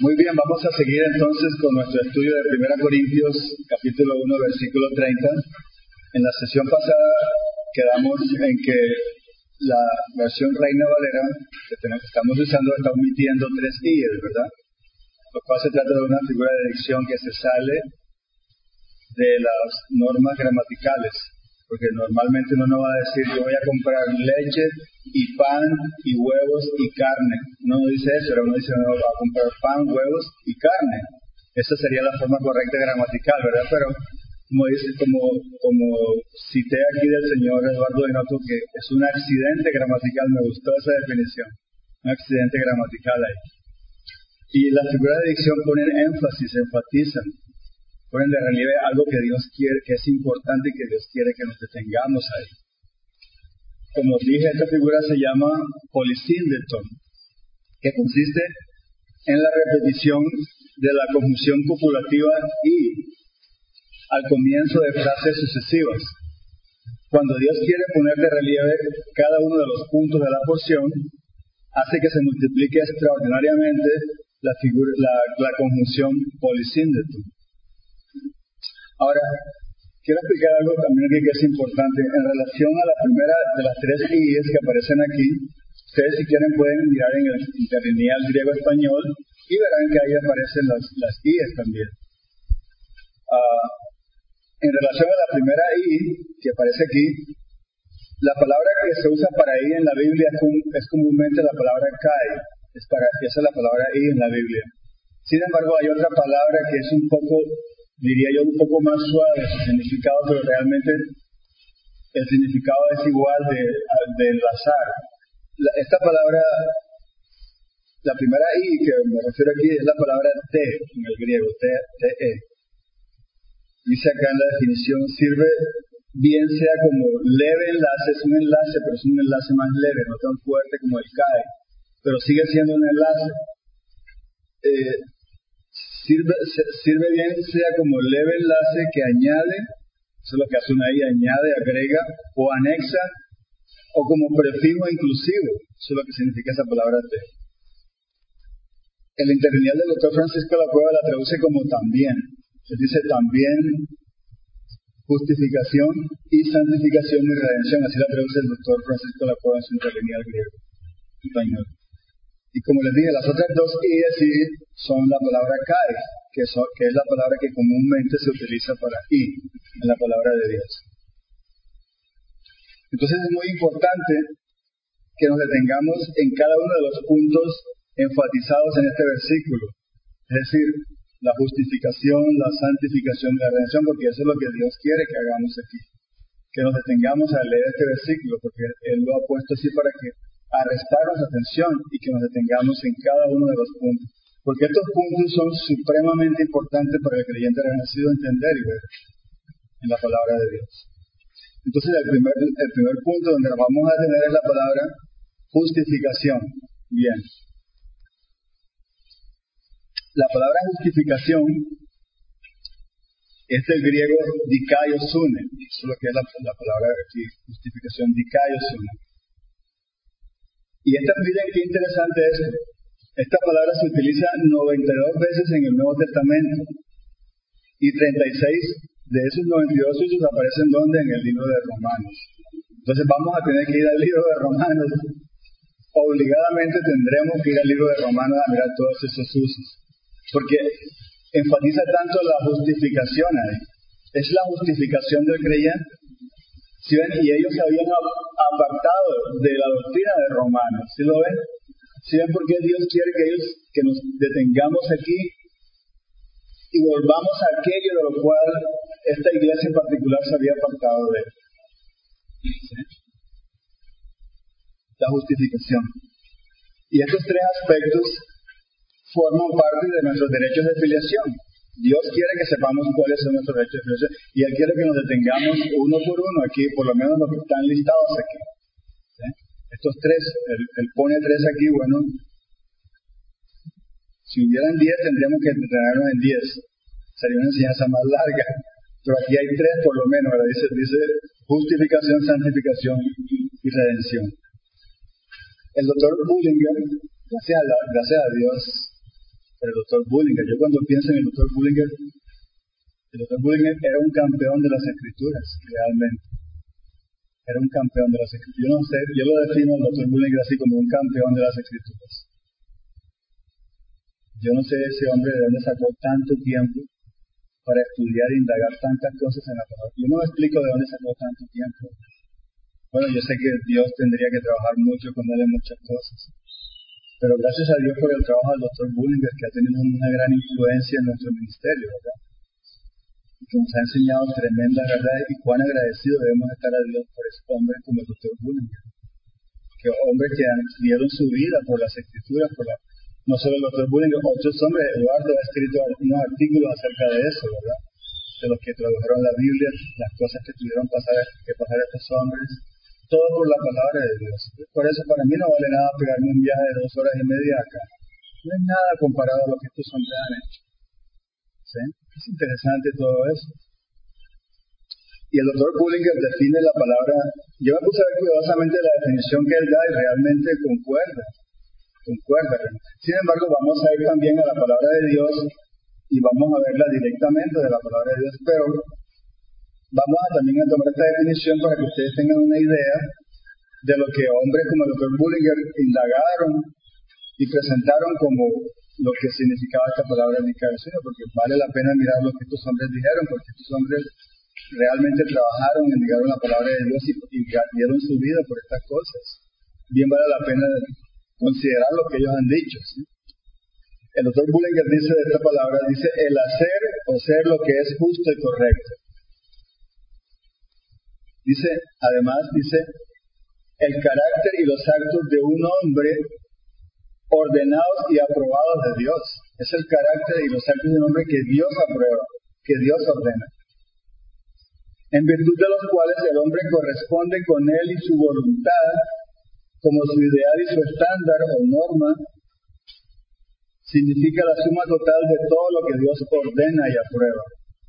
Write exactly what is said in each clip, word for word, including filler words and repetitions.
Muy bien, vamos a seguir entonces con nuestro estudio de Primera Corintios, capítulo uno, versículo treinta. En la sesión pasada quedamos en que la versión Reina Valera que tenemos, estamos usando está omitiendo tres i's, ¿verdad? Lo cual se trata de una figura de dicción que se sale de las normas gramaticales. Porque normalmente uno no va a decir, yo voy a comprar leche y pan y huevos y carne. No dice eso, pero uno dice, no, va a comprar pan, huevos y carne. Esa sería la forma correcta gramatical, ¿verdad? Pero como dice, como, como cité aquí del señor Eduardo Denoto, que es un accidente gramatical, me gustó esa definición. Un accidente gramatical ahí. Y las figuras de dicción ponen énfasis, enfatizan. Ponen de relieve algo que Dios quiere, que es importante y que Dios quiere que nos detengamos ahí. Como dije, esta figura se llama polysyndeton, que consiste en la repetición de la conjunción copulativa y al comienzo de frases sucesivas. Cuando Dios quiere poner de relieve cada uno de los puntos de la porción, hace que se multiplique extraordinariamente la, figura, la, la conjunción polysyndeton. Ahora, quiero explicar algo también aquí que es importante. En relación a la primera de las tres i's que aparecen aquí, ustedes si quieren pueden mirar en el interlineal griego-español y verán que ahí aparecen las, las i's también. Uh, en relación a la primera i que aparece aquí, la palabra que se usa para i en la Biblia es, un, es comúnmente la palabra kai. Es para, esa es la palabra i en la Biblia. Sin embargo, hay otra palabra que es un poco... diría yo un poco más suave su significado, pero realmente el significado es igual de, de enlazar. La, esta palabra, la primera i que me refiero aquí es la palabra te en el griego, te, te. Dice acá en la definición, sirve bien sea como leve enlace, es un enlace, pero es un enlace más leve, no tan fuerte como el kai, pero sigue siendo un enlace. Eh, Sirve, sirve bien sea como leve enlace que añade, eso es lo que hace una i, añade, agrega o anexa, o como prefijo inclusivo, eso es lo que significa esa palabra te. El interlineal del doctor Francisco La Cueva la traduce como también, se dice también justificación y santificación y redención, así la traduce el doctor Francisco La Cueva en su interlineal griego, español. Y como les dije, las otras dos i's sí son la palabra kai, que, son, que es la palabra que comúnmente se utiliza para i, en la palabra de Dios. Entonces es muy importante que nos detengamos en cada uno de los puntos enfatizados en este versículo. Es decir, la justificación, la santificación y la redención, porque eso es lo que Dios quiere que hagamos aquí. Que nos detengamos a leer este versículo, porque Él lo ha puesto así para que arrestarnos atención y que nos detengamos en cada uno de los puntos. Porque estos puntos son supremamente importantes para el creyente renacido entender y ver en la palabra de Dios. Entonces el primer, el primer punto donde nos vamos a detener es la palabra justificación. Bien. La palabra justificación es del griego dikaiosune. Eso es lo que es la, la palabra aquí, justificación, dikaiosune. Y esta, miren qué interesante es esto. Esta palabra se utiliza noventa y dos veces en el Nuevo Testamento. Y treinta y seis de esos noventa y dos usos aparecen ¿dónde? En el libro de Romanos. Entonces vamos a tener que ir al libro de Romanos. Obligadamente tendremos que ir al libro de Romanos a mirar todos esos usos. Porque enfatiza tanto la justificación ahí. Es la justificación del creyente. ¿Sí ven? Y ellos se habían apartado de la doctrina de Romanos. ¿Sí lo ven? ¿Sí ven por qué Dios quiere que ellos que nos detengamos aquí y volvamos a aquello de lo cual esta iglesia en particular se había apartado de él? ¿Sí? La justificación. Y estos tres aspectos forman parte de nuestros derechos de filiación. Dios quiere que sepamos cuáles son nuestros derechos de filiación y Él quiere que nos detengamos uno por uno aquí, por lo menos los que están listados aquí. ¿Sí? Estos tres, él, él pone tres aquí, bueno, si hubieran diez tendríamos que detenernos en diez. Sería una enseñanza más larga, pero aquí hay tres por lo menos, ¿verdad? Dice, dice justificación, santificación y redención. El doctor Bullinger, gracias a, la, gracias a Dios, por el doctor Bullinger. Yo cuando pienso en el doctor Bullinger, el doctor Bullinger era un campeón de las escrituras, realmente. Era un campeón de las escrituras. Yo no sé, yo lo defino al doctor Bullinger así como un campeón de las escrituras. Yo no sé ese hombre de dónde sacó tanto tiempo para estudiar e indagar tantas cosas en la palabra. Yo no me explico de dónde sacó tanto tiempo. Bueno, yo sé que Dios tendría que trabajar mucho con él en muchas cosas. Pero gracias a Dios por el trabajo del doctor Bullinger, que ha tenido una gran influencia en nuestro ministerio, ¿verdad? Y que nos ha enseñado tremenda verdad, y cuán agradecidos debemos estar a Dios por ese hombre como el doctor Bullinger. Que hombres que han, dieron su vida por las escrituras, por la, no solo el doctor Bullinger, otros hombres. Eduardo ha escrito unos artículos acerca de eso, ¿verdad? De los que tradujeron la Biblia, las cosas que tuvieron pasar, que pasar a estos hombres. Todo por la palabra de Dios. Por eso para mí no vale nada pegarme un viaje de dos horas y media acá. No es nada comparado a lo que estos hombres han hecho. ¿Sí? Es interesante todo eso. Y el doctor Bullinger define la palabra. Yo me puse a ver cuidadosamente la definición que él da y realmente concuerda. Concuerda. Sin embargo, vamos a ir también a la palabra de Dios y vamos a verla directamente de la palabra de Dios, pero vamos a también a tomar esta definición para que ustedes tengan una idea de lo que hombres como el doctor Bullinger indagaron y presentaron como lo que significaba esta palabra en el Señor, porque vale la pena mirar lo que estos hombres dijeron, porque estos hombres realmente trabajaron y indicaron la palabra de Dios y, y dieron su vida por estas cosas. Bien vale la pena considerar lo que ellos han dicho, ¿sí? El doctor Bullinger dice de esta palabra, dice el hacer o ser lo que es justo y correcto. Dice, además, dice, el carácter y los actos de un hombre ordenados y aprobados de Dios. Es el carácter y los actos de un hombre que Dios aprueba, que Dios ordena. En virtud de los cuales el hombre corresponde con él y su voluntad, como su ideal y su estándar o norma, significa la suma total de todo lo que Dios ordena y aprueba.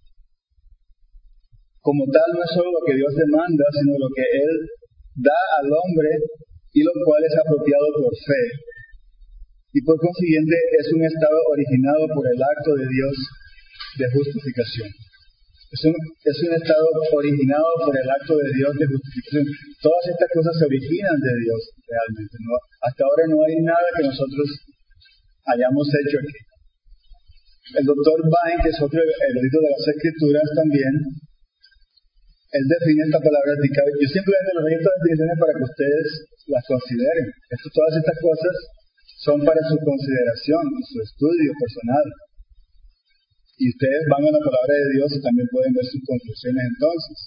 Como tal, no es solo lo que Dios demanda, sino lo que Él da al hombre y lo cual es apropiado por fe. Y por consiguiente es un estado originado por el acto de Dios de justificación. Es un, es un estado originado por el acto de Dios de justificación. Todas estas cosas se originan de Dios realmente, ¿no? Hasta ahora no hay nada que nosotros hayamos hecho aquí. El doctor Vine, que es otro erudito de las Escrituras también, él define esta palabra. Yo simplemente les doy estas definiciones para que ustedes las consideren. Esto, todas estas cosas son para su consideración, su estudio personal. Y ustedes van a la palabra de Dios y también pueden ver sus conclusiones entonces.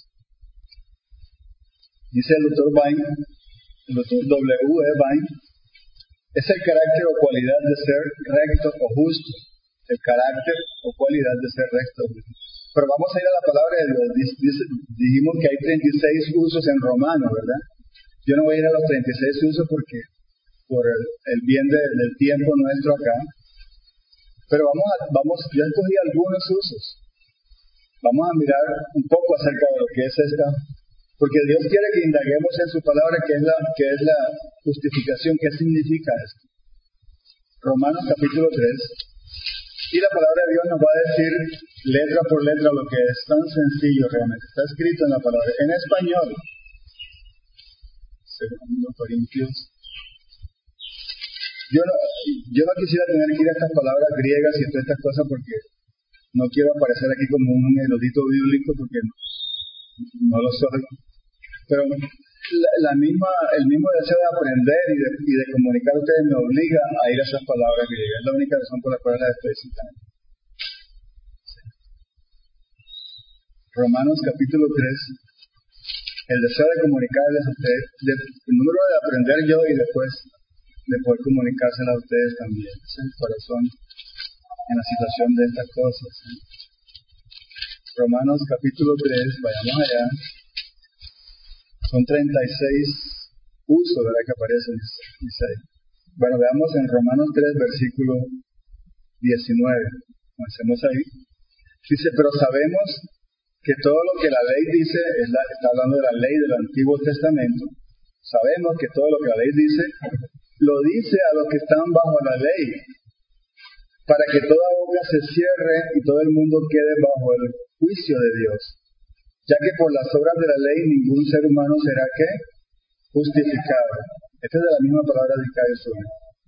Dice el doctor Vine, el doctor W. E. Vine, es el carácter o cualidad de ser recto o justo. El carácter o cualidad de ser recto o justo. Pero vamos a ir a la palabra de Dios. Dice, dijimos que hay treinta y seis usos en romano, ¿verdad? Yo no voy a ir a los treinta y seis usos porque por el, el bien de, del tiempo nuestro acá. Pero vamos a, vamos, yo escogí algunos usos. Vamos a mirar un poco acerca de lo que es esta, porque Dios quiere que indaguemos en su palabra, que es la, que es la justificación. ¿Qué significa esto? Romanos capítulo tres. Y la palabra de Dios nos va a decir letra por letra lo que es tan sencillo realmente. Está escrito en la palabra, en español. Segundo Corintios. Yo no, yo no quisiera tener que ir a estas palabras griegas y todas estas cosas porque no quiero aparecer aquí como un erudito bíblico porque no lo soy. Pero la, la misma, el mismo deseo de aprender y de, y de comunicar a ustedes me obliga a ir a esas palabras griegas. Es la única razón por la cual las estoy citando. Sí. Romanos capítulo tres. El deseo de comunicarles a ustedes, de, el número de aprender yo y después de poder comunicársela a ustedes también. Es el corazón en la situación de estas cosas. ¿Sí? Romanos capítulo tres, vayamos allá. Son treinta y seis usos, ¿verdad? Que aparecen, dice ahí. Bueno, veamos en Romanos tres, versículo diecinueve. Comencemos ahí. Dice, pero sabemos que todo lo que la ley dice, es la, está hablando de la ley del Antiguo Testamento. Sabemos que todo lo que la ley dice, lo dice a los que están bajo la ley, para que toda boca se cierre y todo el mundo quede bajo el juicio de Dios, ya que por las obras de la ley ningún ser humano será ¿qué? Justificado. Esta es de la misma palabra de Caesura.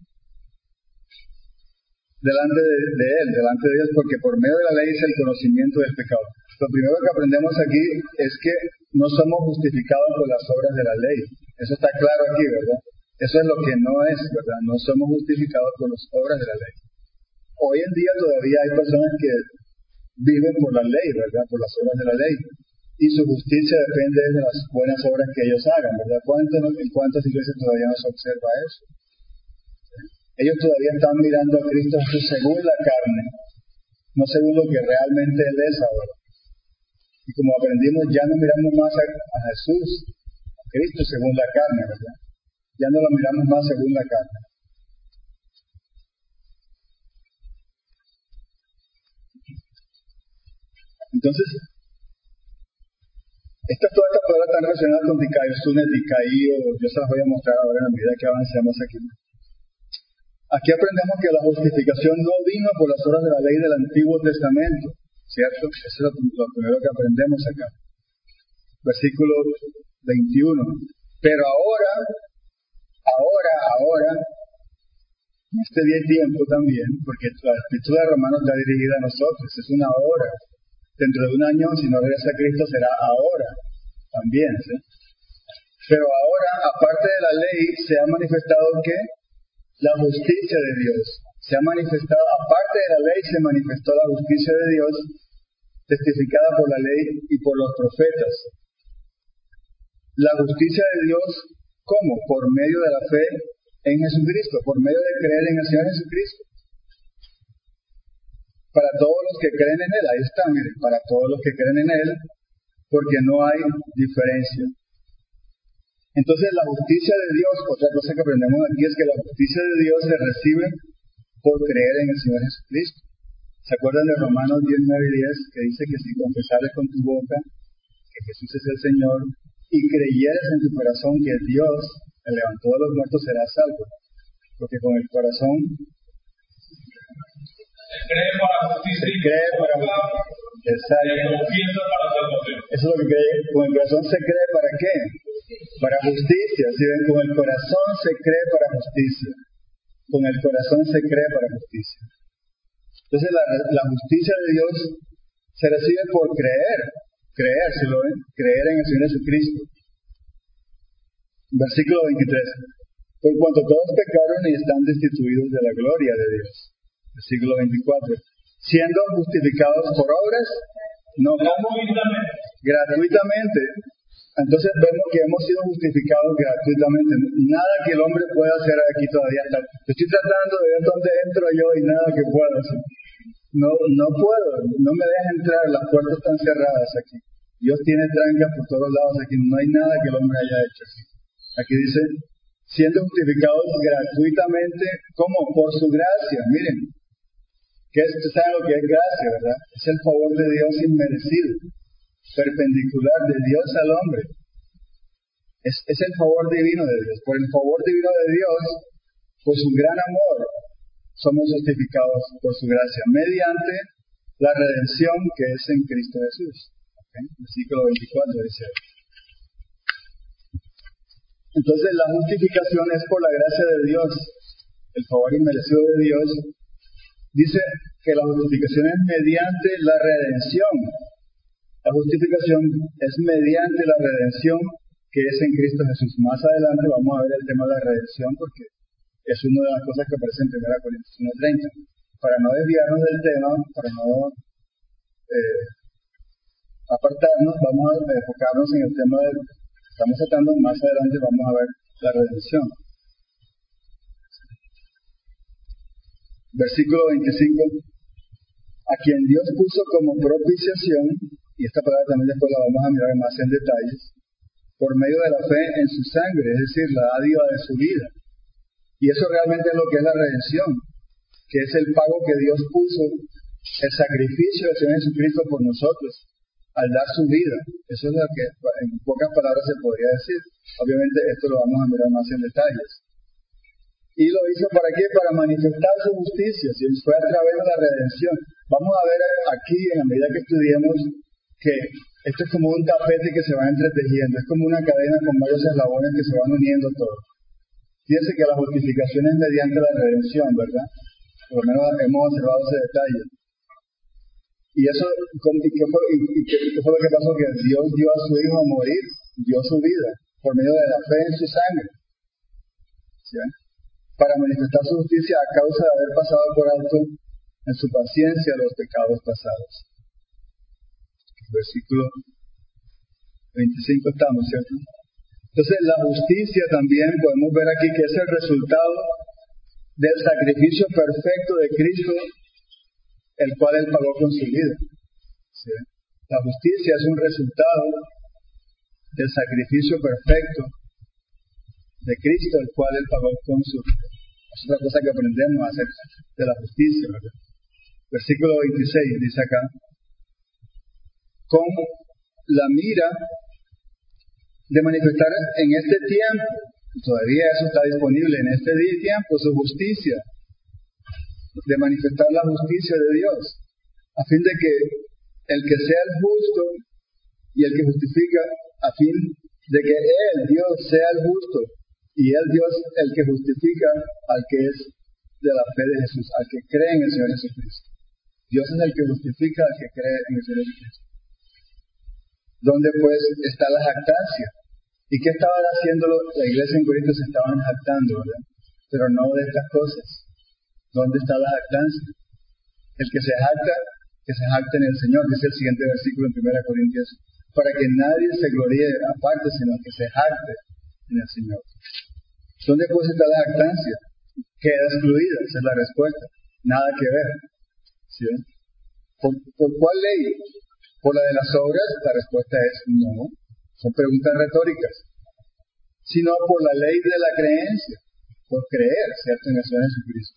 Delante de, de Él, delante de Dios, porque por medio de la ley es el conocimiento del pecado. Lo primero que aprendemos aquí es que no somos justificados por las obras de la ley. Eso está claro aquí, ¿verdad? Eso es lo que no es, ¿verdad? No somos justificados por las obras de la ley. Hoy en día todavía hay personas que viven por la ley, ¿verdad? Por las obras de la ley. Y su justicia depende de las buenas obras que ellos hagan, ¿verdad? ¿Cuántas, en cuántas iglesias todavía no se observa eso? Ellos todavía están mirando a Cristo Jesús según la carne, no según lo que realmente Él es ahora. Y como aprendimos, ya no miramos más a, a Jesús, a Cristo según la carne, ¿verdad? Ya no lo miramos más según la carne. Entonces, estas, todas estas palabras están relacionadas con Dicaío, Sunet, Dicaío, yo se las voy a mostrar ahora en la medida que avancemos aquí. Aquí aprendemos que la justificación no vino por las obras de la ley del Antiguo Testamento, ¿cierto? Eso es lo, lo primero que aprendemos acá. Versículo veintiuno. Pero ahora, ahora, ahora, en este día y tiempo también, porque la Escritura de Romanos está dirigida a nosotros, es una hora. Dentro de un año, si no regresa a Cristo, será ahora también, ¿sí? Pero ahora, aparte de la ley, se ha manifestado que la justicia de Dios. Se ha manifestado, aparte de la ley, se manifestó la justicia de Dios, testificada por la ley y por los profetas. La justicia de Dios, ¿cómo? Por medio de la fe en Jesucristo, por medio de creer en el Señor Jesucristo. Para todos los que creen en Él, ahí está, miren, para todos los que creen en Él, porque no hay diferencia. Entonces la justicia de Dios, otra cosa que aprendemos aquí es que la justicia de Dios se recibe por creer en el Señor Jesucristo. ¿Se acuerdan de Romanos diez, nueve y diez? Que dice que si confesares con tu boca que Jesús es el Señor y creyeres en tu corazón que Dios le levantó de los muertos, serás salvo. Porque con el corazón se cree para justicia se cree para justicia. Exacto. Eso es lo que cree. Con el corazón se cree para qué? Para justicia. Si ven, con el corazón se cree para justicia. Con el corazón se cree para justicia. Entonces la, la justicia de Dios se recibe por creer. Creer, si lo ven, creer en el Señor Jesucristo. Versículo veintitrés. Por cuanto todos pecaron y están destituidos de la gloria de Dios. Versículo veinticuatro. Siendo justificados por obras, no gratuitamente. gratuitamente. Entonces vemos que hemos sido justificados gratuitamente. Nada que el hombre pueda hacer aquí todavía. Estoy tratando de ver dónde entro yo y nada que pueda hacer. No, no puedo, no me deja entrar, las puertas están cerradas aquí. Dios tiene trancas por todos lados aquí, no hay nada que el hombre haya hecho. Aquí dice, siendo justificados gratuitamente, ¿cómo? Por su gracia. Miren, que ustedes saben lo que es gracia, ¿verdad? Es el favor de Dios inmerecido, perpendicular de Dios al hombre. Es, es el favor divino de Dios. Por el favor divino de Dios, por su gran amor, somos justificados por su gracia, mediante la redención que es en Cristo Jesús. ¿Okay? Versículo veinticuatro dice. Entonces la justificación es por la gracia de Dios, el favor inmerecido de Dios. Dice que la justificación es mediante la redención. La justificación es mediante la redención que es en Cristo Jesús. Más adelante vamos a ver el tema de la redención porque es una de las cosas que aparece en primera Corintios uno treinta. Para no desviarnos del tema, para no eh, apartarnos, vamos a enfocarnos en el tema del que estamos tratando. Más adelante vamos a ver la redención. Versículo veinticinco. A quien Dios puso como propiciación, y esta palabra también después la vamos a mirar más en detalles, por medio de la fe en su sangre, es decir, la dádiva de su vida. Y eso realmente es lo que es la redención, que es el pago que Dios puso, el sacrificio del Señor Jesucristo por nosotros, al dar su vida. Eso es lo que en pocas palabras se podría decir. Obviamente esto lo vamos a mirar más en detalles. Y lo hizo para qué? Para manifestar su justicia, si fue a través de la redención. Vamos a ver aquí, en la medida que estudiemos, que esto es como un tapete que se va entretejiendo, es como una cadena con varios eslabones que se van uniendo todos. Fíjense que la justificación es mediante la redención, ¿verdad? Por lo menos hemos observado ese detalle. Y eso, ¿y qué fue, y, y qué, qué fue lo que pasó? Que Dios dio a su Hijo a morir, dio su vida, por medio de la fe en su sangre. ¿Sí? Para manifestar su justicia a causa de haber pasado por alto en su paciencia los pecados pasados. Versículo veinticinco estamos, ¿cierto? Entonces, la justicia también podemos ver aquí que es el resultado del sacrificio perfecto de Cristo, el cual Él pagó con su vida. ¿Sí? La justicia es un resultado del sacrificio perfecto de Cristo, el cual Él pagó con su vida. Es otra cosa que aprendemos acerca de la justicia, ¿verdad? Versículo veintiséis dice acá, con la mira de manifestar en este tiempo, todavía eso está disponible en este tiempo, su justicia, de manifestar la justicia de Dios, a fin de que el que sea el justo y el que justifica, a fin de que Él, Dios, sea el justo y Él, Dios, el que justifica al que es de la fe de Jesús, al que cree en el Señor Jesucristo. Dios es el que justifica al que cree en el Señor Jesucristo. ¿Dónde pues está la jactancia? ¿Y qué estaba haciendo la iglesia en Corinto? Se estaban jactando, ¿verdad? Pero no de estas cosas. ¿Dónde está la jactancia? El que se jacta, que se jacte en el Señor, dice el siguiente versículo en primera Corintios, para que nadie se gloríe aparte, sino que se jacte en el Señor. ¿Dónde pues está la jactancia? Queda excluida, esa es la respuesta. Nada que ver. ¿Sí? ¿Por, ¿Por cuál ley? ¿Por la de las obras? La respuesta es no. Son preguntas retóricas. Sino por la ley de la creencia. Por creer, ¿cierto? En el Señor Jesucristo.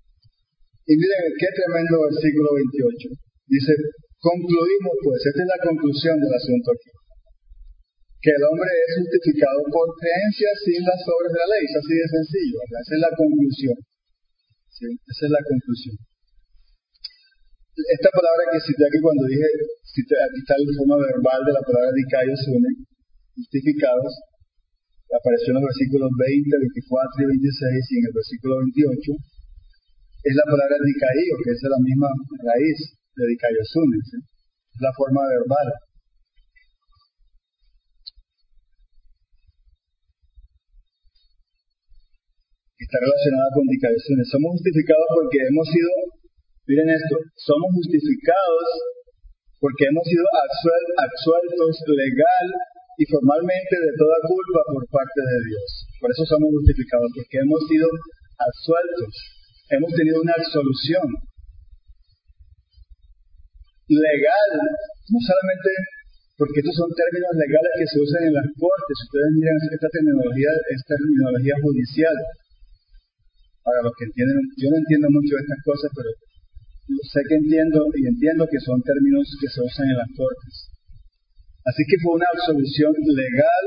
Y miren qué tremendo versículo veintiocho. Dice, concluimos pues, esta es la conclusión del asunto aquí. Que el hombre es justificado por creencia sin las obras de la ley. Es así de sencillo, ¿verdad? Esa es la conclusión. ¿Sí? Esa es la conclusión. Esta palabra que cité aquí cuando dije, cité, aquí está la forma verbal de la palabra dikaios une, justificados, apareció en los versículos veinte, veinticuatro y veintiséis y en el versículo veintiocho, es la palabra dikaio, que es la misma raíz de dikaios une, ¿sí? Es la forma verbal. Está relacionada con dikaios une. Somos justificados porque hemos sido, miren esto, somos justificados porque hemos sido absueltos legal y formalmente de toda culpa por parte de Dios. Por eso somos justificados, porque hemos sido absueltos. Hemos tenido una absolución legal, no solamente porque estos son términos legales que se usan en las cortes. Ustedes miran esta terminología, es terminología judicial. Para los que entienden, yo no entiendo mucho de estas cosas, pero sé que entiendo y entiendo que son términos que se usan en las cortes. Así que fue una absolución legal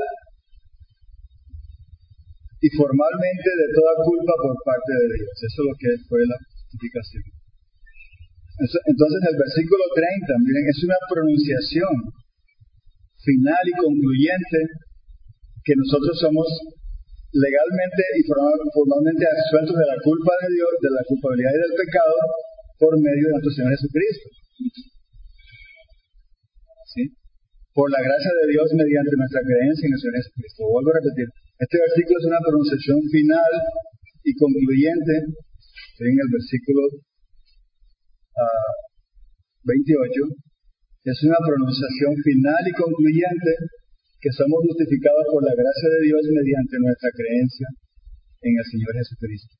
y formalmente de toda culpa por parte de Dios. Eso es lo que fue la justificación. Entonces el versículo treinta, miren, es una pronunciación final y concluyente que nosotros somos legalmente y formalmente absueltos de la culpa de Dios, de la culpabilidad y del pecado, por medio de nuestro Señor Jesucristo. ¿Sí? Por la gracia de Dios mediante nuestra creencia en el Señor Jesucristo. Vuelvo a repetir. Este versículo es una pronunciación final y concluyente. En el versículo uh, veintiocho. Es una pronunciación final y concluyente que somos justificados por la gracia de Dios mediante nuestra creencia en el Señor Jesucristo.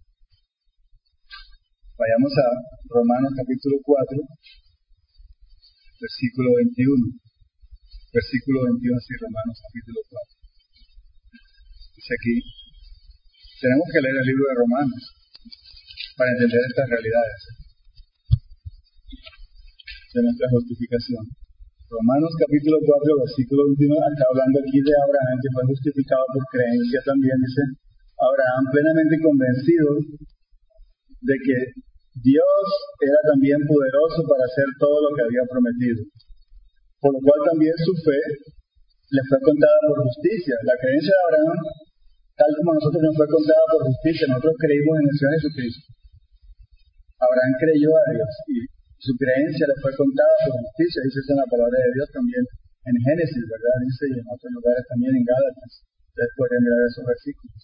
Vayamos a Romanos capítulo cuatro, versículo veintiuno. Versículo veintiuno, sí, Romanos capítulo cuatro. Dice aquí, tenemos que leer el libro de Romanos para entender estas realidades de nuestra justificación. Romanos capítulo cuatro, versículo veintiuno, está hablando aquí de Abraham, que fue justificado por creencia también, dice, Abraham plenamente convencido de que Dios era también poderoso para hacer todo lo que había prometido, por lo cual también su fe le fue contada por justicia. La creencia de Abraham, tal como a nosotros nos fue contada por justicia, nosotros creímos en el Señor Jesucristo. Abraham creyó a Dios y su creencia le fue contada por justicia, dice eso en la palabra de Dios también en Génesis, ¿verdad? Dice, y en otros lugares también en Gálatas. Ustedes podrían mirar esos versículos.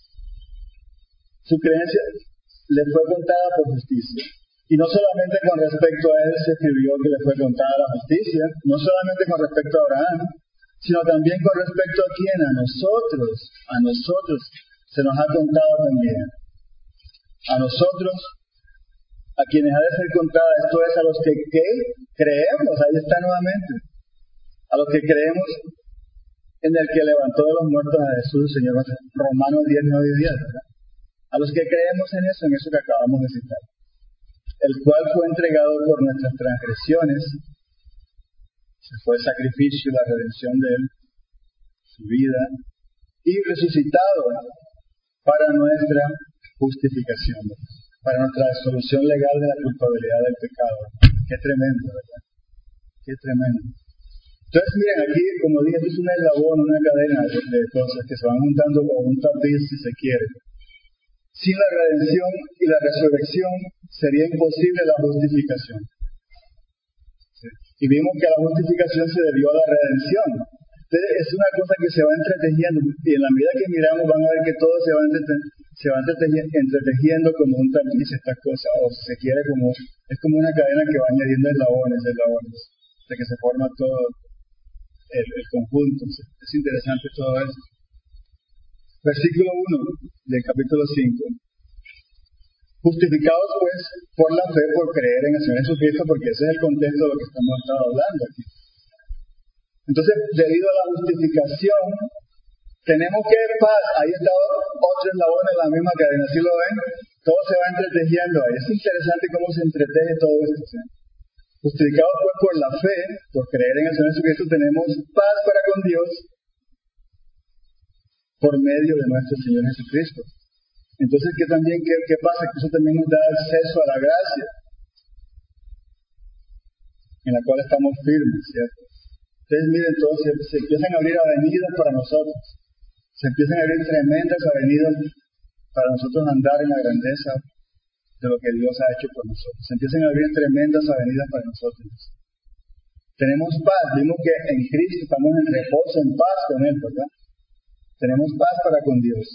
Su creencia le fue contada por justicia. Y no solamente con respecto a él se escribió que le fue contada la justicia, no solamente con respecto a Abraham, sino también con respecto a quién, a nosotros, a nosotros se nos ha contado también. A nosotros, a quienes ha de ser contada, esto es a los que ¿qué? Creemos, ahí está nuevamente, a los que creemos en el que levantó de los muertos a Jesús, Señor, Romanos diez, nueve y diez, ¿verdad? A los que creemos en eso, en eso que acabamos de citar, el cual fue entregado por nuestras transgresiones, se fue el sacrificio y la redención de él, su vida, y resucitado para nuestra justificación, para nuestra solución legal de la culpabilidad del pecado. Qué tremendo, ¿verdad? Qué tremendo. Entonces, miren, aquí, como dije, esto es un eslabón, una cadena de, de cosas que se van juntando como un tapiz, si se quiere. Sin la redención y la resurrección sería imposible la justificación. ¿Sí? Y vimos que la justificación se debió a la redención. Entonces, es una cosa que se va entretejiendo, y en la medida que miramos van a ver que todo se va, entrete- se va entretejiendo, entretejiendo como un tapiz, estas cosas, o si se quiere, como es como una cadena que va añadiendo eslabones, eslabones, de que se forma todo el, el conjunto. Es interesante todo esto. Versículo uno del capítulo cinco. Justificados pues por la fe, por creer en el Señor Jesucristo, porque ese es el contexto de lo que estamos hablando aquí. Entonces, debido a la justificación, tenemos que paz. Ahí está otro eslabón en la misma cadena, ¿sí lo ven? Todo se va entretejiendo ahí. Es interesante cómo se entreteje todo esto, ¿sí? Justificados pues por la fe, por creer en el Señor Jesucristo, tenemos paz para con Dios por medio de nuestro Señor Jesucristo. Entonces, ¿qué también qué, qué pasa? Que eso también nos da acceso a la gracia, en la cual estamos firmes, ¿cierto? Ustedes miren, todos se, se empiezan a abrir avenidas para nosotros, se empiezan a abrir tremendas avenidas para nosotros andar en la grandeza de lo que Dios ha hecho por nosotros. Se empiezan a abrir tremendas avenidas para nosotros. Tenemos paz, vimos que en Cristo estamos en reposo, en paz con Él, ¿verdad? Tenemos paz para con Dios.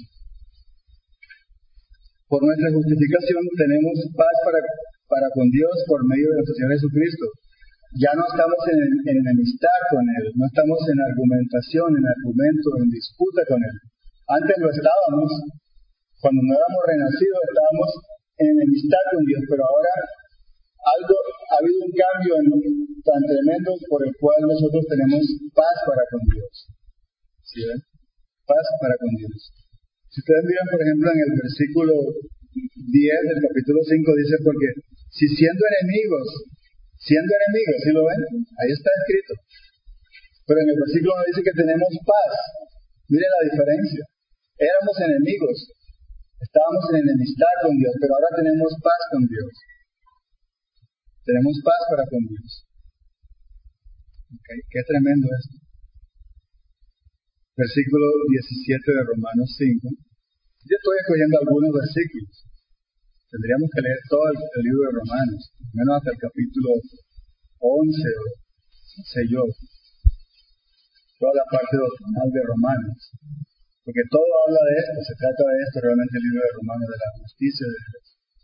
Por nuestra justificación tenemos paz para, para con Dios por medio de nuestro Señor Jesucristo. Ya no estamos en, en enemistad con Él, no estamos en argumentación, en argumento, en disputa con Él. Antes lo estábamos, cuando no éramos renacidos estábamos en enemistad con Dios, pero ahora algo, ha habido un cambio en, tan tremendo por el cual nosotros tenemos paz para con Dios. ¿Sí ven? Paz para con Dios. Si ustedes miran, por ejemplo, en el versículo diez del capítulo cinco, dice, porque si siendo enemigos, siendo enemigos, ¿sí lo ven? Ahí está escrito. Pero en el versículo uno dice que tenemos paz. Miren la diferencia. Éramos enemigos, estábamos en enemistad con Dios, pero ahora tenemos paz con Dios. Tenemos paz para con Dios. Okay. Qué tremendo esto. Versículo diecisiete de Romanos cinco. Yo estoy escogiendo algunos versículos. Tendríamos que leer todo el, el libro de Romanos, menos hasta el capítulo once, o no sé yo, toda la parte doctrinal de Romanos. Porque todo habla de esto, se trata de esto realmente el libro de Romanos, de la justicia de Dios.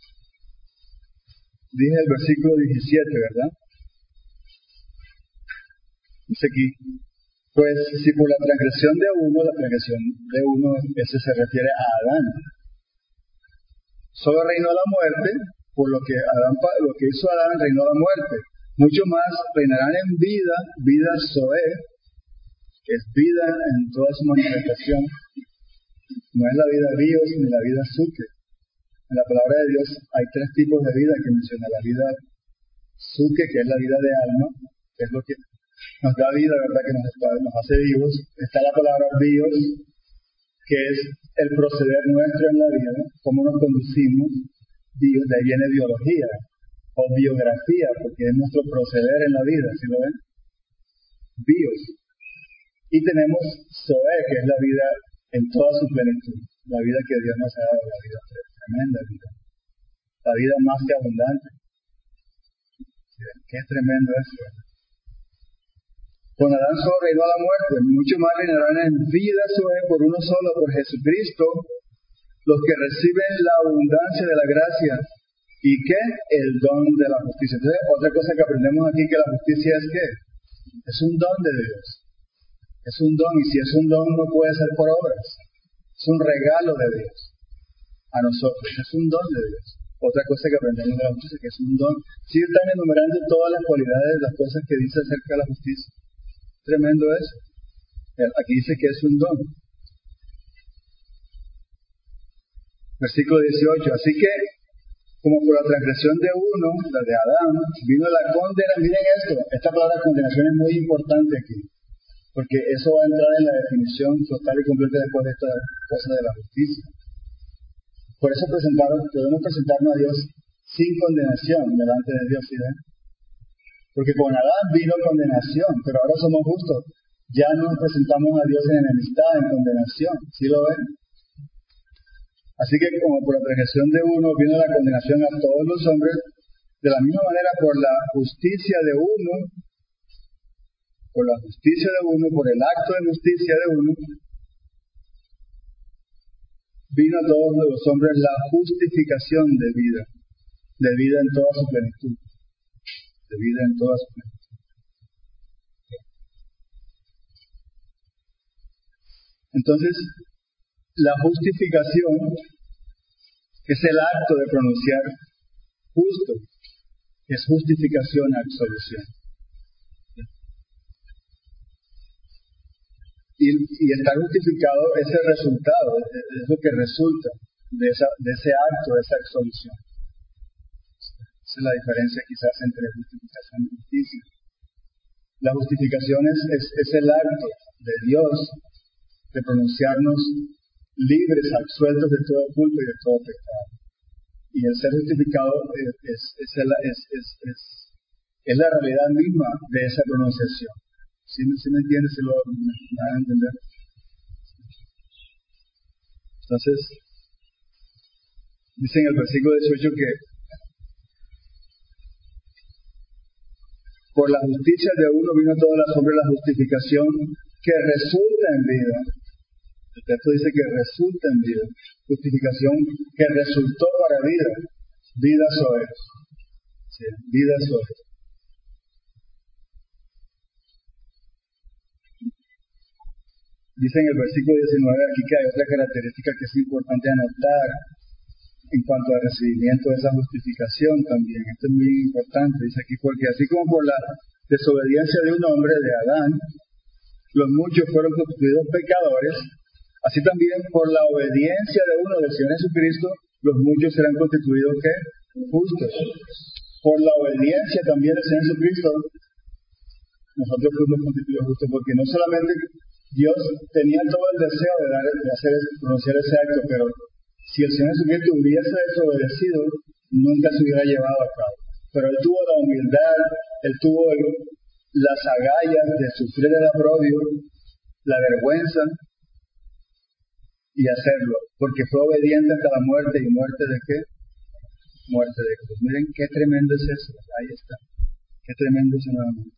Dije el versículo diecisiete, ¿verdad? Dice aquí, pues si por la transgresión de uno, la transgresión de uno, ese se refiere a Adán, solo reinó la muerte, por lo que Adán, lo que hizo Adán reinó la muerte. Mucho más reinarán en vida, vida Zoé, que es vida en toda su manifestación. No es la vida bios ni la vida suke. En la palabra de Dios hay tres tipos de vida que menciona. La vida suke, que es la vida de alma, que es lo que nos da vida, ¿verdad? Que nos, está, nos hace vivos. Está la palabra bios, que es el proceder nuestro en la vida, cómo nos conducimos, bio, de ahí viene biología o biografía, porque es nuestro proceder en la vida, ¿sí lo ven? Bios. Y tenemos Zoe, que es la vida en toda su plenitud, la vida que Dios nos ha dado, la vida tremenda vida, la vida más que abundante. ¿Sí? Qué tremendo eso. Con Adán solo reinó a la muerte, mucho más reinarán en vida Zoe por uno solo, por Jesucristo, los que reciben la abundancia de la gracia y que el don de la justicia. Entonces, otra cosa que aprendemos aquí, que la justicia es ¿qué? Es un don de Dios. Es un don, y si es un don no puede ser por obras. Es un regalo de Dios a nosotros. Es un don de Dios. Otra cosa que aprendemos de la justicia, que es un don. Si están enumerando todas las cualidades, las cosas que dice acerca de la justicia. Tremendo eso. Aquí dice que es un don. Versículo dieciocho. Así que, como por la transgresión de uno, la de Adán, vino la condena. Miren esto, esta palabra condenación es muy importante aquí, porque eso va a entrar en la definición total y completa después de esta cosa de la justicia. Por eso presentaron, podemos presentarnos a Dios sin condenación delante de Dios, ¿sí ven? Porque con Adán vino condenación, pero ahora somos justos. Ya no nos presentamos a Dios en enemistad, en condenación, ¿sí lo ven? Así que como por la transgresión de uno vino la condenación a todos los hombres, de la misma manera por la justicia de uno, por la justicia de uno, por el acto de justicia de uno, vino a todos los hombres la justificación de vida, de vida en toda su plenitud, de vida en toda su plenitud. Entonces, la justificación es el acto de pronunciar justo, es justificación a absolución. Y, y estar justificado es el resultado, es lo que resulta de, esa, de ese acto, de esa absolución. Esa es la diferencia quizás entre justificación y justicia. La justificación es, es, es el acto de Dios de pronunciarnos libres, absueltos de toda culpa y de todo pecado. Y el ser justificado es, es, es, el, es, es, es, es la realidad misma de esa pronunciación. ¿Sí, sí me entiendes? ¿Sí lo van a entender? Entonces, dice en el versículo dieciocho que por la justicia de uno vino a todas las hombres la justificación que resulta en vida. El texto dice que resulta en vida. Justificación que resultó para vida. Vida soy. Sí, vida soy. Dice en el versículo diecinueve aquí que hay otra característica que es importante anotar en cuanto al recibimiento de esa justificación también. Esto es muy importante. Dice aquí, porque así como por la desobediencia de un hombre, de Adán, los muchos fueron constituidos pecadores, así también por la obediencia de uno, del Señor Jesucristo, los muchos serán constituidos ¿qué? Justos. Por la obediencia también del Señor Jesucristo, nosotros fuimos constituidos justos, porque no solamente Dios tenía todo el deseo de, dar, de hacer, pronunciar ese acto, pero si el Señor Jesucristo hubiese desobedecido, nunca se hubiera llevado a cabo. Pero Él tuvo la humildad, Él tuvo el, las agallas de sufrir el oprobio, la vergüenza, y hacerlo, porque fue obediente hasta la muerte. ¿Y muerte de qué? Muerte de cruz. Miren qué tremendo es eso. Ahí está. Qué tremendo es nuevamente.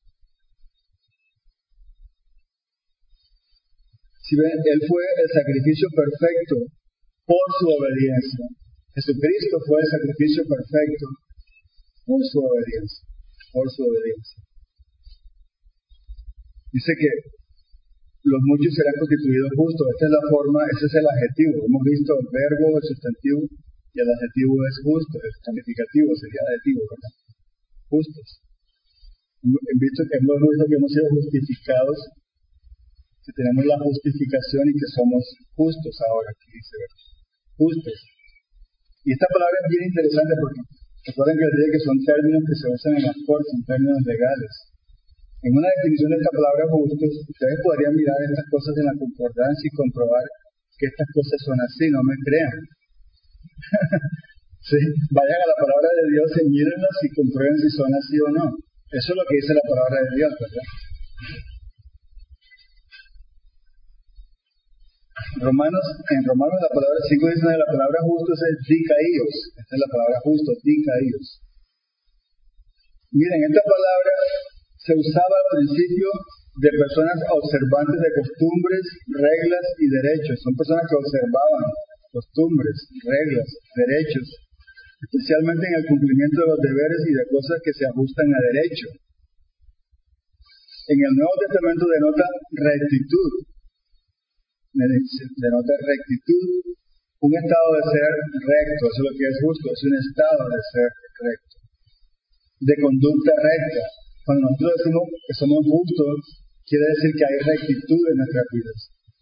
Si ven, Él fue el sacrificio perfecto por su obediencia. Jesucristo fue el sacrificio perfecto por su obediencia. Por su obediencia. Dice que los muchos serán constituidos justos. Esta es la forma, ese es el adjetivo. Hemos visto el verbo, el sustantivo, y el adjetivo es justo. El calificativo sería adjetivo, ¿verdad? Justos. Hemos visto que hemos visto que hemos sido justificados, que tenemos la justificación y que somos justos ahora, aquí dice, ¿verdad? Justos. Y esta palabra es bien interesante porque recuerden que les dije que son términos que se usan en las cortes, son términos legales. En una definición de esta palabra justos, ustedes podrían mirar estas cosas en la concordancia y comprobar que estas cosas son así, no me crean. Sí, vayan a la palabra de Dios y mírenlas y comprueben si son así o no. Eso es lo que dice la palabra de Dios, ¿verdad? Romanos, en Romanos la palabra cinco dice que la palabra justo es dicaíos. Esta es la palabra justo, dicaíos. Miren, esta palabra se usaba al principio de personas observantes de costumbres, reglas y derechos. Son personas que observaban costumbres, reglas, derechos, especialmente en el cumplimiento de los deberes y de cosas que se ajustan a derecho. En el Nuevo Testamento denota rectitud, denota rectitud, un estado de ser recto, eso es lo que es justo, es un estado de ser recto, de conducta recta. Cuando nosotros decimos que somos justos, quiere decir que hay rectitud en nuestras vidas.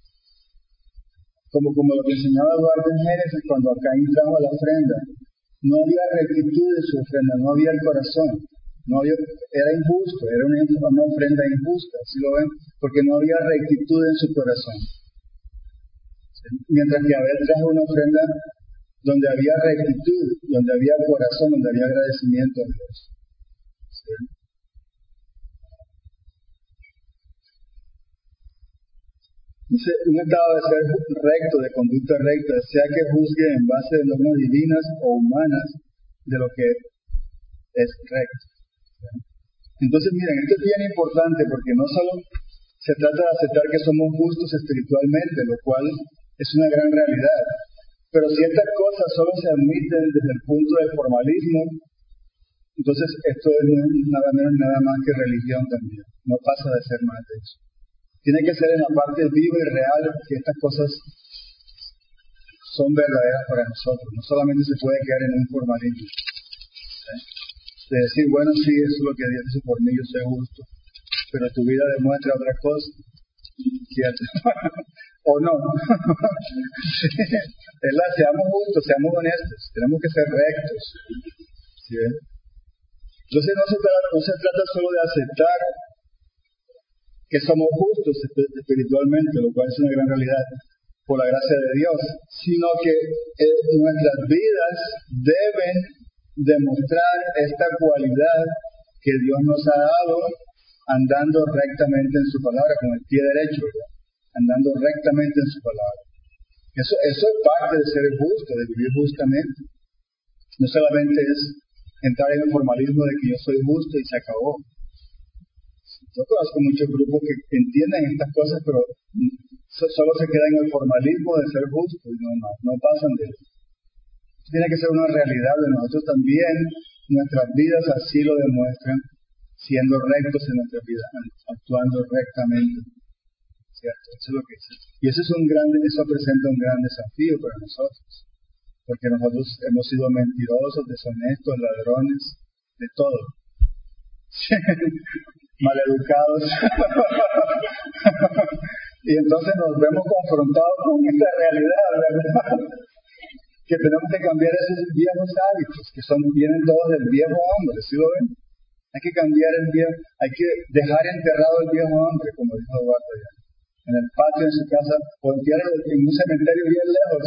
Como, como lo que enseñaba Eduardo en Génesis cuando Caín trajo la ofrenda. No había rectitud en su ofrenda, no había el corazón. No había, era injusto, era una, una ofrenda injusta, ¿sí lo ven? Porque no había rectitud en su corazón. ¿Sí? Mientras que Abel trajo una ofrenda donde había rectitud, donde había corazón, donde había agradecimiento a Dios. ¿Sí? Dice, un estado de ser recto, de conducta recta, sea que juzgue en base de normas divinas o humanas de lo que es recto. Entonces, miren, esto es bien importante porque no solo se trata de aceptar que somos justos espiritualmente, lo cual es una gran realidad, pero si estas cosas solo se admiten desde el punto del formalismo, entonces esto es nada menos nada más que religión también, no pasa de ser más de eso. Tiene que ser en la parte viva y real que estas cosas son verdaderas para nosotros. No solamente se puede quedar en un formalismo. ¿Sí? De decir, bueno, sí, eso es lo que Dios dice por mí, yo soy justo. Pero tu vida demuestra otra cosa. ¿Cierto? ¿O no? Sí. Es la, seamos justos, seamos honestos. Tenemos que ser rectos. ¿Sí? Entonces no se trata, no se trata solo de aceptar que somos justos espiritualmente, lo cual es una gran realidad por la gracia de Dios, sino que eh, nuestras vidas deben demostrar esta cualidad que Dios nos ha dado andando rectamente en su palabra, con el pie derecho, ¿verdad? Andando rectamente en su palabra. Eso, eso es parte de ser justo, de vivir justamente. No solamente es entrar en el formalismo de que yo soy justo y se acabó. Yo conozco muchos grupos que entienden estas cosas, pero solo se quedan en el formalismo de ser justo y no, no, no pasan de eso. Tiene que ser una realidad de nosotros también. Nuestras vidas así lo demuestran, siendo rectos en nuestras vidas, actuando rectamente. ¿Cierto? Eso es lo que dice. Y eso es un gran, eso presenta un gran desafío para nosotros, porque nosotros hemos sido mentirosos, deshonestos, ladrones, de todo. Maleducados. Y entonces nos vemos confrontados con esta realidad, ¿verdad? Que tenemos que cambiar esos viejos hábitos, que son vienen todos del viejo hombre, ¿sí lo ven? Hay que cambiar el viejo, hay que dejar enterrado el viejo hombre, como dijo Eduardo ya, en el patio de su casa, o entierrarlo en un cementerio bien lejos.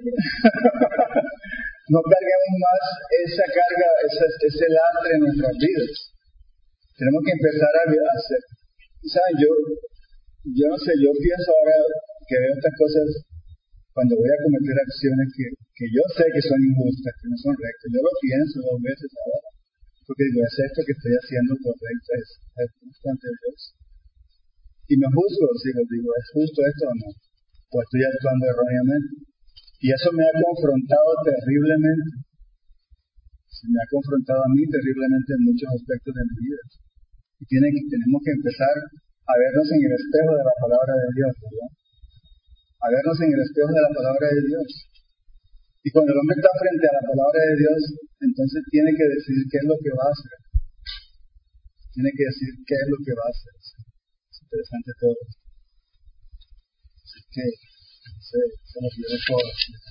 No carguemos más esa carga, ese, ese lastre en nuestras vidas. Tenemos que empezar a hacer. ¿Saben? Yo, yo no sé, yo pienso ahora que veo estas cosas cuando voy a cometer acciones que, que yo sé que son injustas, que no son rectas. Yo lo pienso dos veces ahora. Porque digo, ¿es esto que estoy haciendo correcto? ¿Es, es justo ante Dios? Y me juzgo, digo, digo, ¿es justo esto o no? ¿O estoy actuando erróneamente? Y eso me ha confrontado terriblemente. Me ha confrontado a mí terriblemente en muchos aspectos de mi vida. Y tiene que, tenemos que empezar a vernos en el espejo de la palabra de Dios, ¿verdad? A vernos en el espejo de la palabra de Dios. Y cuando el hombre está frente a la palabra de Dios, entonces tiene que decidir qué es lo que va a hacer. Tiene que decir qué es lo que va a hacer. Es interesante todo esto. Así que, se, se nos viene todo.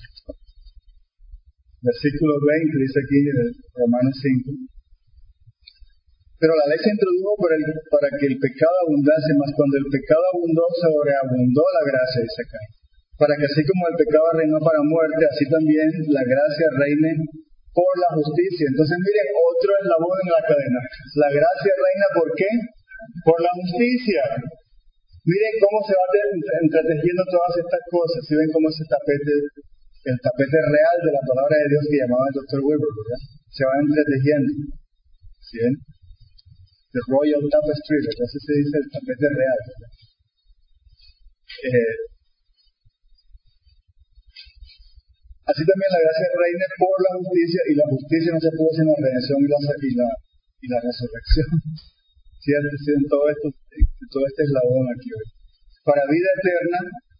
Versículo veinte dice aquí en Romanos cinco. Pero la ley se introdujo para, el, para que el pecado abundase, mas cuando el pecado abundó, sobreabundó la gracia, dice acá. para que así como el pecado reinó para muerte, así también la gracia reine por la justicia. Entonces miren, otro eslabón en la cadena. La gracia reina ¿por qué? Por la justicia. Miren cómo se va entretejiendo todas estas cosas. Si ven cómo ese tapete, el tapete real de la palabra de Dios que llamaba el doctor Weber, ¿verdad? Se va entretejiendo. ¿Sí ven? The Royal Tapestry, ¿verdad? Así se dice el tapete real, ¿verdad? Eh, así también la gracia reina por la justicia, y la justicia no se puede sin la redención y la, y la, y la resurrección. ¿Cierto? ¿Sí? En todo, esto, todo este eslabón aquí hoy. Para vida eterna,